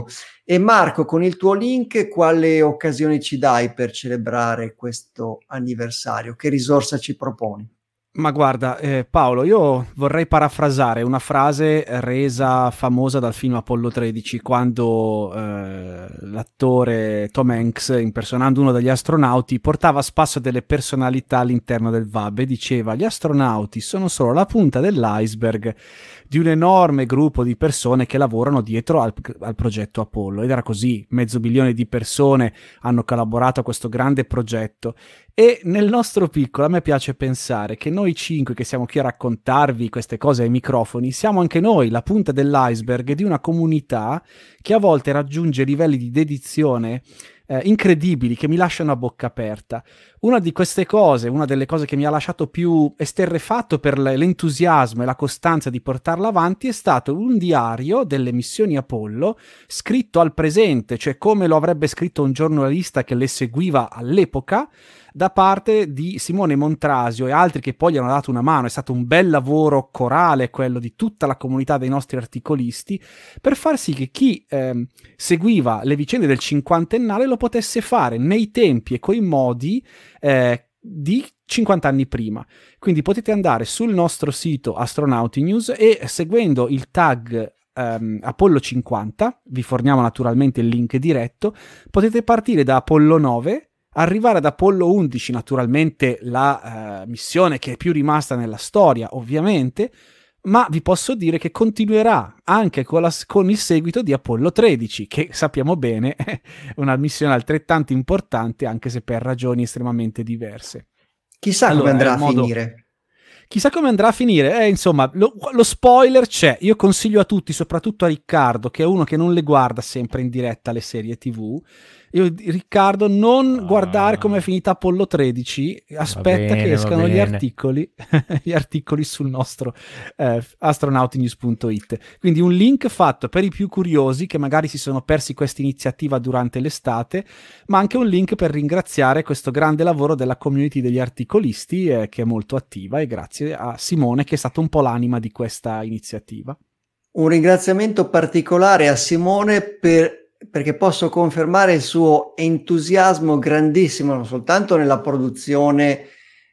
E Marco, con il tuo link, quale occasione ci dai per celebrare questo anniversario? Che risorsa ci proponi? Ma guarda, eh, Paolo, io vorrei parafrasare una frase resa famosa dal film Apollo tredici, quando eh, l'attore Tom Hanks, impersonando uno degli astronauti, portava a spasso delle personalità all'interno del V A B e diceva: gli astronauti sono solo la punta dell'iceberg di un enorme gruppo di persone che lavorano dietro al, al progetto Apollo. Ed era così, mezzo milione di persone hanno collaborato a questo grande progetto. E nel nostro piccolo a me piace pensare che noi cinque che siamo qui a raccontarvi queste cose ai microfoni siamo anche noi la punta dell'iceberg di una comunità che a volte raggiunge livelli di dedizione eh, incredibili, che mi lasciano a bocca aperta. Una di queste cose, una delle cose che mi ha lasciato più esterrefatto per l'entusiasmo e la costanza di portarla avanti è stato un diario delle missioni Apollo scritto al presente, cioè come lo avrebbe scritto un giornalista che le seguiva all'epoca, da parte di Simone Montrasio e altri che poi gli hanno dato una mano. È stato un bel lavoro corale quello di tutta la comunità dei nostri articolisti, per far sì che chi eh, seguiva le vicende del cinquantennale lo potesse fare nei tempi e coi modi eh, di cinquanta anni prima. Quindi potete andare sul nostro sito Astronauti News e, seguendo il tag Um, Apollo cinquanta, vi forniamo naturalmente il link diretto, potete partire da Apollo nove, arrivare ad Apollo undici, naturalmente la uh, missione che è più rimasta nella storia ovviamente, ma vi posso dire che continuerà anche con, la, con il seguito di Apollo tredici, che sappiamo bene è una missione altrettanto importante, anche se per ragioni estremamente diverse. Chissà allora, come andrà a modo... finire. Chissà come andrà a finire, eh, insomma, lo, lo spoiler c'è. Io consiglio a tutti, soprattutto a Riccardo, che è uno che non le guarda sempre in diretta le serie tivù, io, Riccardo, non ah. guardare come è finita Apollo tredici, aspetta bene, che escano gli articoli, gli articoli sul nostro eh, astronautinews punto it. Quindi un link fatto per i più curiosi che magari si sono persi questa iniziativa durante l'estate, ma anche un link per ringraziare questo grande lavoro della community degli articolisti eh, che è molto attiva, e grazie a Simone che è stato un po' l'anima di questa iniziativa. Un ringraziamento particolare a Simone per perché posso confermare il suo entusiasmo grandissimo, non soltanto nella produzione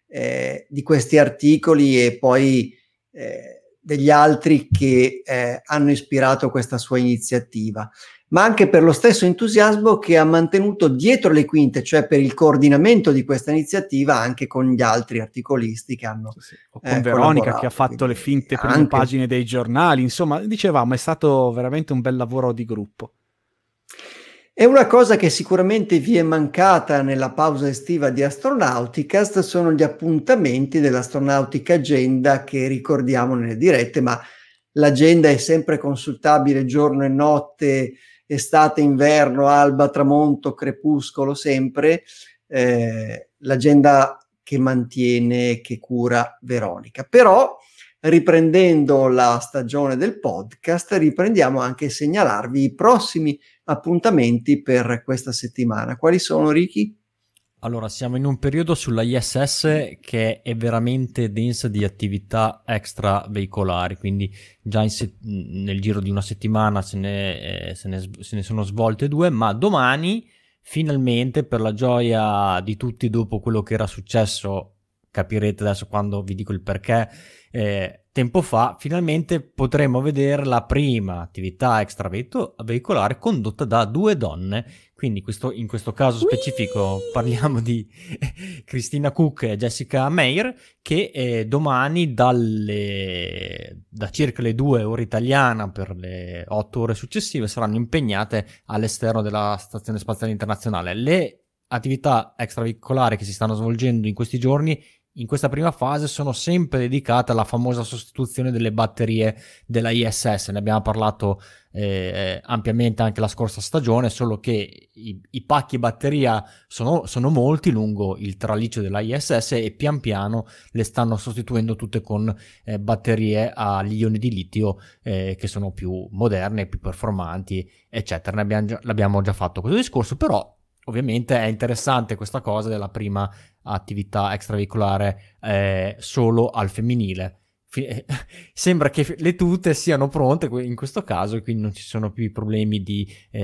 eh, di questi articoli e poi eh, degli altri che eh, hanno ispirato questa sua iniziativa, ma anche per lo stesso entusiasmo che ha mantenuto dietro le quinte, cioè per il coordinamento di questa iniziativa anche con gli altri articolisti che hanno sì, o con eh, Veronica che ha fatto le finte prime anche... pagine dei giornali. Insomma, dicevamo, è stato veramente un bel lavoro di gruppo. E una cosa che sicuramente vi è mancata nella pausa estiva di Astronauticast sono gli appuntamenti dell'Astronautica Agenda che ricordiamo nelle dirette, ma l'agenda è sempre consultabile giorno e notte, estate, inverno, alba, tramonto, crepuscolo, sempre eh, l'agenda che mantiene, che cura Veronica. Però, riprendendo la stagione del podcast, riprendiamo anche a segnalarvi i prossimi appuntamenti per questa settimana. Quali sono, Ricky? Allora, siamo in un periodo sulla I S S che è veramente densa di attività extraveicolari, quindi già in se- nel giro di una settimana se ne, eh, se, ne, se ne sono svolte due, ma domani finalmente, per la gioia di tutti dopo quello che era successo, capirete adesso quando vi dico il perché, eh, tempo fa, finalmente potremo vedere la prima attività extraveicolare condotta da due donne. Quindi questo, in questo caso specifico Whee! Parliamo di Christina Cook e Jessica Meir, che eh, domani dalle, da circa le due ore italiana per le otto ore successive saranno impegnate all'esterno della Stazione Spaziale Internazionale. Le attività extraveicolari che si stanno svolgendo in questi giorni in questa prima fase sono sempre dedicate alla famosa sostituzione delle batterie della I S S. Ne abbiamo parlato eh, ampiamente anche la scorsa stagione, solo che i, i pacchi batteria sono, sono molti lungo il traliccio della I S S e pian piano le stanno sostituendo tutte con eh, batterie agli ioni di litio eh, che sono più moderne, più performanti, eccetera. Ne abbiamo già, l'abbiamo già fatto questo discorso, però ovviamente è interessante questa cosa della prima attività extraveicolare eh, solo al femminile. sembra che le tute siano pronte in questo caso e quindi non ci sono più i problemi di,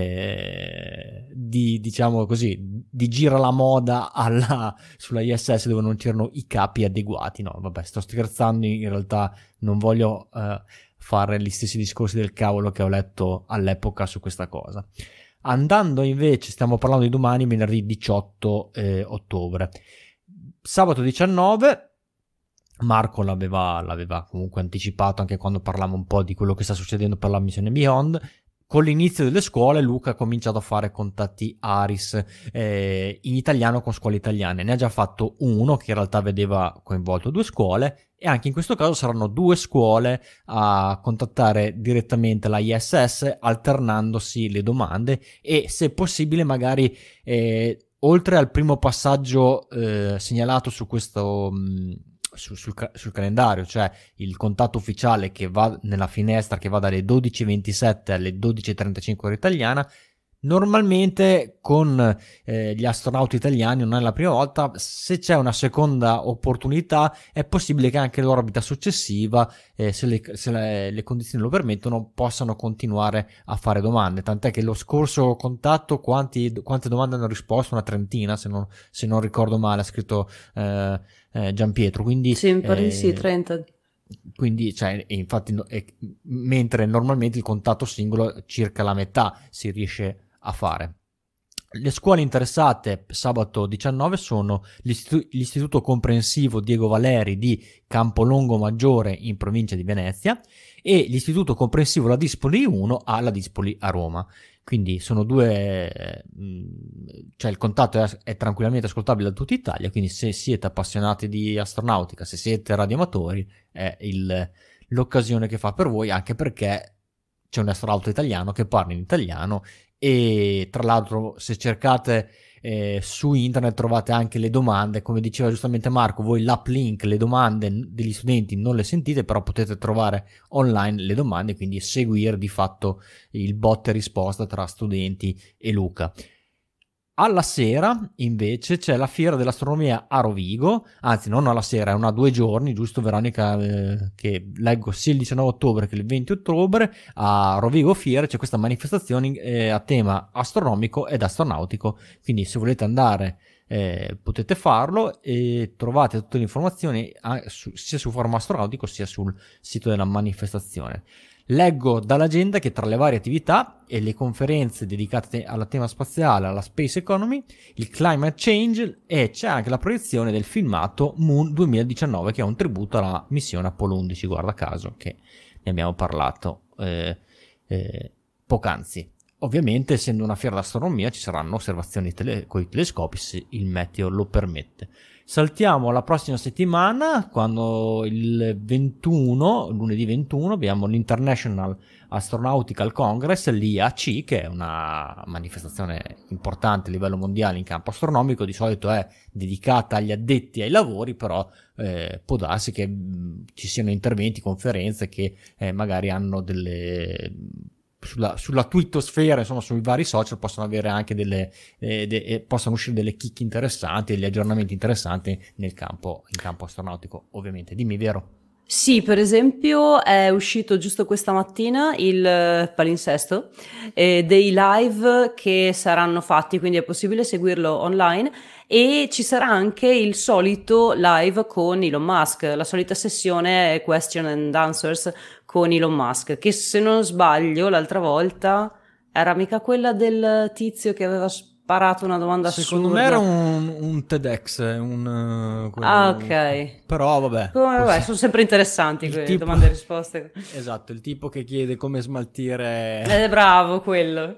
eh, di diciamo così, di gira la moda alla, sulla I S S dove non c'erano i capi adeguati. No, vabbè, sto scherzando, in realtà non voglio eh, fare gli stessi discorsi del cavolo che ho letto all'epoca su questa cosa. Andando invece, stiamo parlando di domani, venerdì diciotto eh, ottobre. Sabato diciannove, Marco l'aveva, l'aveva comunque anticipato anche quando parlavamo un po' di quello che sta succedendo per la missione Beyond. Con l'inizio delle scuole Luca ha cominciato a fare contatti ARIS eh, in italiano con scuole italiane. Ne ha già fatto uno che in realtà vedeva coinvolto due scuole, e anche in questo caso saranno due scuole a contattare direttamente la I S S alternandosi le domande e, se possibile, magari eh, oltre al primo passaggio eh, segnalato su questo mh, su, sul, sul calendario, cioè il contatto ufficiale che va nella finestra che va dalle dodici e ventisette alle dodici e trentacinque ora italiana, normalmente con eh, gli astronauti italiani non è la prima volta. Se c'è una seconda opportunità è possibile che anche l'orbita successiva, eh, se, le, se le, le condizioni lo permettono, possano continuare a fare domande, tant'è che lo scorso contatto quanti, quante domande hanno risposto? Una trentina, se non, se non ricordo male, ha scritto eh, eh, Gianpietro, quindi sì, mi pare di eh, sì, trenta. Quindi, cioè, infatti, eh, mentre normalmente il contatto singolo circa la metà si riesce a fare. Le scuole interessate sabato diciannove sono l'Istitu- l'Istituto Comprensivo Diego Valeri di Campolongo Maggiore in provincia di Venezia e l'Istituto Comprensivo La Dispoli uno alla Dispoli a Roma. Quindi sono due, cioè il contatto è, è tranquillamente ascoltabile da tutta Italia, quindi se siete appassionati di astronautica, se siete radioamatori, è il, l'occasione che fa per voi, anche perché c'è un astronauta italiano che parla in italiano. E tra l'altro, se cercate eh, su internet trovate anche le domande, come diceva giustamente Marco, voi l'uplink, le domande degli studenti non le sentite, però potete trovare online le domande, quindi seguire di fatto il botta e risposta tra studenti e Luca. Alla sera invece c'è la fiera dell'astronomia a Rovigo, anzi non alla sera, è una due giorni, giusto Veronica, eh, che leggo sia il diciannove ottobre che il venti ottobre a Rovigo Fiera c'è questa manifestazione eh, a tema astronomico ed astronautico, quindi se volete andare eh, potete farlo e trovate tutte le informazioni a, su, sia su Forum Astronautico sia sul sito della manifestazione. Leggo dall'agenda che tra le varie attività e le conferenze dedicate alla tema spaziale, alla space economy, il climate change, e c'è anche la proiezione del filmato Moon duemiladiciannove, che è un tributo alla missione Apollo undici, guarda caso, che ne abbiamo parlato eh, eh, poc'anzi. Ovviamente, essendo una fiera d'astronomia, ci saranno osservazioni tele- con i telescopi se il meteo lo permette. Saltiamo alla prossima settimana, quando il ventuno, lunedì ventuno, abbiamo l'International Astronautical Congress, l'I A C, che è una manifestazione importante a livello mondiale in campo astronomico. Di solito è dedicata agli addetti ai lavori, però eh, può darsi che mh, ci siano interventi, conferenze che eh, magari hanno delle... Sulla, sulla twittosfera, insomma sui vari social possono avere anche delle eh, de, eh, possono uscire delle chicche interessanti, degli aggiornamenti interessanti nel campo, in campo astronautico, ovviamente. Dimmi, Vero. Sì, per esempio è uscito giusto questa mattina il palinsesto eh, dei live che saranno fatti, quindi è possibile seguirlo online, e ci sarà anche il solito live con Elon Musk, la solita sessione question and answers con Elon Musk, che se non sbaglio l'altra volta era mica quella del tizio che aveva sparato una domanda secondo assurda. me era un, un TEDx, un, quello... Ah, ok. Però vabbè, come, vabbè sono sempre interessanti quelle tipo... domande e risposte. Esatto, il tipo che chiede come smaltire è bravo quello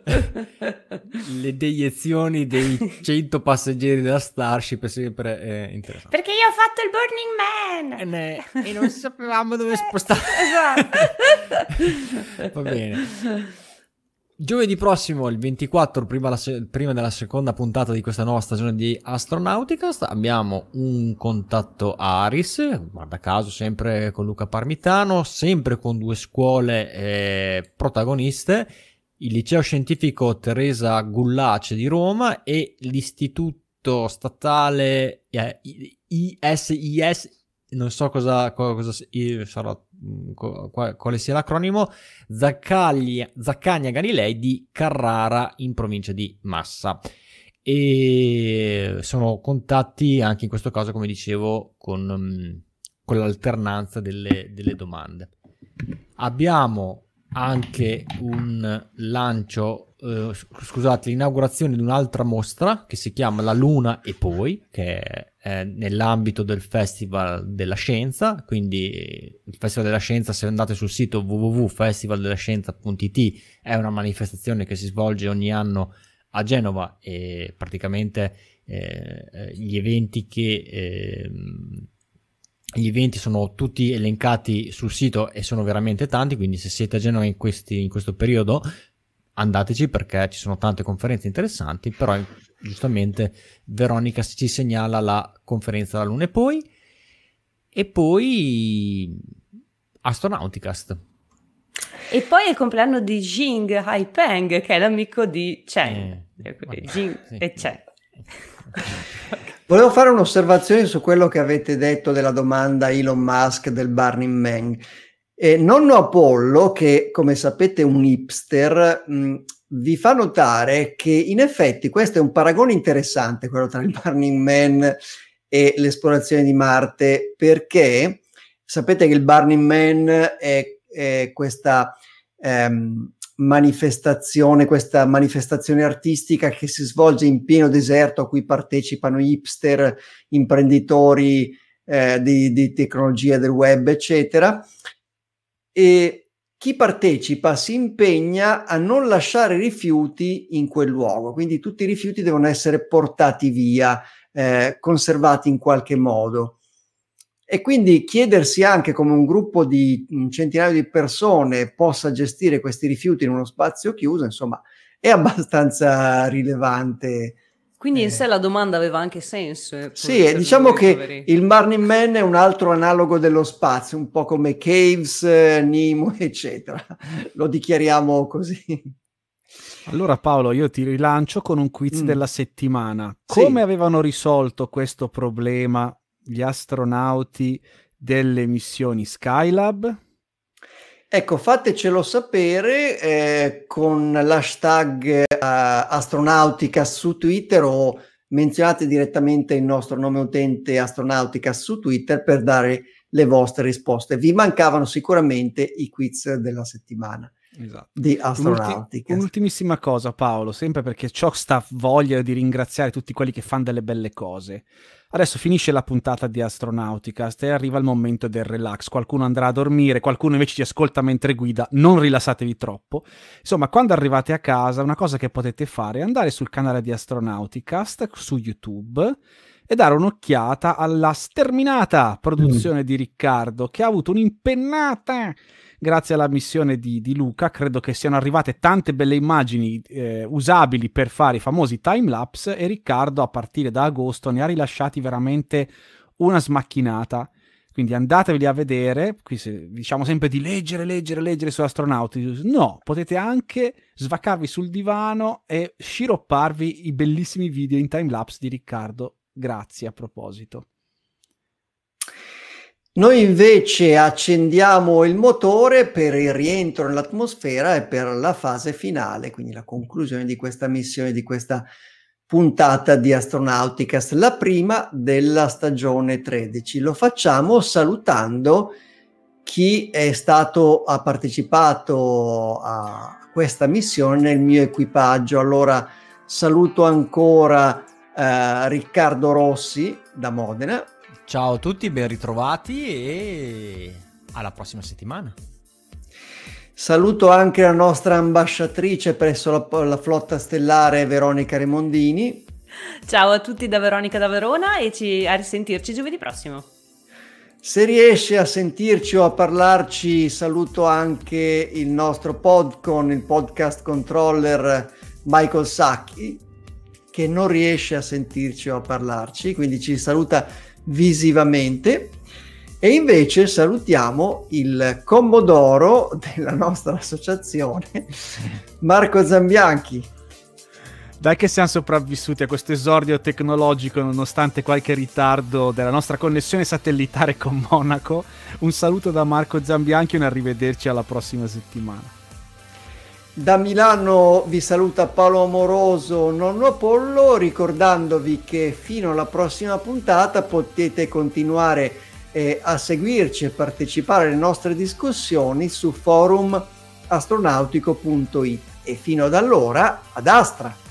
le deiezioni dei cento passeggeri della Starship, è sempre eh, interessante, perché io ho fatto il Burning Man e, ne... e non sapevamo dove spostare. Esatto. Va bene. Giovedì prossimo, il ventiquattro, prima, la se- prima della seconda puntata di questa nuova stagione di Astronauticast, abbiamo un contatto ARIS, guarda caso sempre con Luca Parmitano, sempre con due scuole eh, protagoniste, il Liceo Scientifico Teresa Gullace di Roma e l'Istituto Statale eh, I S I S non so cosa, cosa io sarò, quale sia l'acronimo, Zaccaglia, Zaccagna Galilei di Carrara in provincia di Massa. E sono contatti anche in questo caso, come dicevo, con, con l'alternanza delle, delle domande. Abbiamo anche un lancio, eh, scusate, l'inaugurazione di un'altra mostra che si chiama La Luna e Poi, che è nell'ambito del Festival della Scienza. Quindi il Festival della Scienza, se andate sul sito w w w punto festival della scienza punto i t, è una manifestazione che si svolge ogni anno a Genova, e praticamente eh, gli eventi che eh, gli eventi sono tutti elencati sul sito e sono veramente tanti, quindi se siete a Genova in, questi, in questo periodo andateci, perché ci sono tante conferenze interessanti. Però giustamente Veronica ci segnala la conferenza La Luna e Poi, e poi Astronauticast. E poi è il compleanno di Jing Haipeng, che è l'amico di Chen. Eh, Jing sì. E Chen. Volevo fare un'osservazione su quello che avete detto della domanda Elon Musk del Burning Man. Eh, nonno Apollo, che come sapete è un hipster, mh, vi fa notare che in effetti questo è un paragone interessante, quello tra il Burning Man e l'esplorazione di Marte, perché sapete che il Burning Man è, è questa ehm, manifestazione, questa manifestazione artistica che si svolge in pieno deserto, a cui partecipano hipster, imprenditori eh, di, di tecnologia del web, eccetera. E chi partecipa si impegna a non lasciare rifiuti in quel luogo, quindi tutti i rifiuti devono essere portati via, eh, conservati in qualche modo. E quindi chiedersi anche come un gruppo di un centinaio di persone possa gestire questi rifiuti in uno spazio chiuso, insomma, è abbastanza rilevante. Quindi in eh. sé la domanda aveva anche senso. Eh, sì, diciamo che poveri. Il Burning Man è un altro analogo dello spazio, un po' come Caves, Nemo, eccetera. Lo dichiariamo così. Allora Paolo, io ti rilancio con un quiz mm. della settimana. Come sì. avevano risolto questo problema gli astronauti delle missioni Skylab? Ecco, fatecelo sapere eh, con l'hashtag eh, Astronauticast su Twitter, o menzionate direttamente il nostro nome utente Astronauticast su Twitter per dare le vostre risposte. Vi mancavano sicuramente i quiz della settimana. Esatto. Di Astronautica. Un'ultimissima cosa, Paolo, sempre perché ciò sta voglia di ringraziare tutti quelli che fanno delle belle cose. Adesso finisce la puntata di Astronauticast e arriva il momento del relax. Qualcuno andrà a dormire, qualcuno invece ci ascolta mentre guida. Non rilassatevi troppo. Insomma, quando arrivate a casa, una cosa che potete fare è andare sul canale di Astronauticast su YouTube e dare un'occhiata alla sterminata produzione mm. di Riccardo, che ha avuto un'impennata grazie alla missione di, di Luca. Credo che siano arrivate tante belle immagini eh, usabili per fare i famosi timelapse, e Riccardo a partire da agosto ne ha rilasciati veramente una smacchinata. Quindi andateveli a vedere. Qui se, diciamo sempre di leggere, leggere, leggere su Astronauti. No, potete anche svaccarvi sul divano e sciropparvi i bellissimi video in timelapse di Riccardo. Grazie a proposito. Noi invece accendiamo il motore per il rientro nell'atmosfera e per la fase finale, quindi la conclusione di questa missione, di questa puntata di Astronauticast, la prima della stagione tredici. Lo facciamo salutando chi è stato, ha partecipato a questa missione nel mio equipaggio. Allora saluto ancora eh, Riccardo Rossi da Modena. Ciao a tutti, ben ritrovati e alla prossima settimana. Saluto anche la nostra ambasciatrice presso la, la flotta stellare, Veronica Remondini. Ciao a tutti da Veronica da Verona e ci, a risentirci giovedì prossimo. Se riesce a sentirci o a parlarci, saluto anche il nostro podcon, il podcast controller Michael Sacchi, che non riesce a sentirci o a parlarci, quindi ci saluta visivamente. E invece salutiamo il commodoro della nostra associazione, Marco Zambianchi. Dai che siamo sopravvissuti a questo esordio tecnologico nonostante qualche ritardo della nostra connessione satellitare con Monaco. Un saluto da Marco Zambianchi e un arrivederci alla prossima settimana. Da Milano vi saluta Paolo Amoroso, nonno Apollo, ricordandovi che fino alla prossima puntata potete continuare eh, a seguirci e partecipare alle nostre discussioni su forum astronautico punto it, e fino ad allora ad Astra!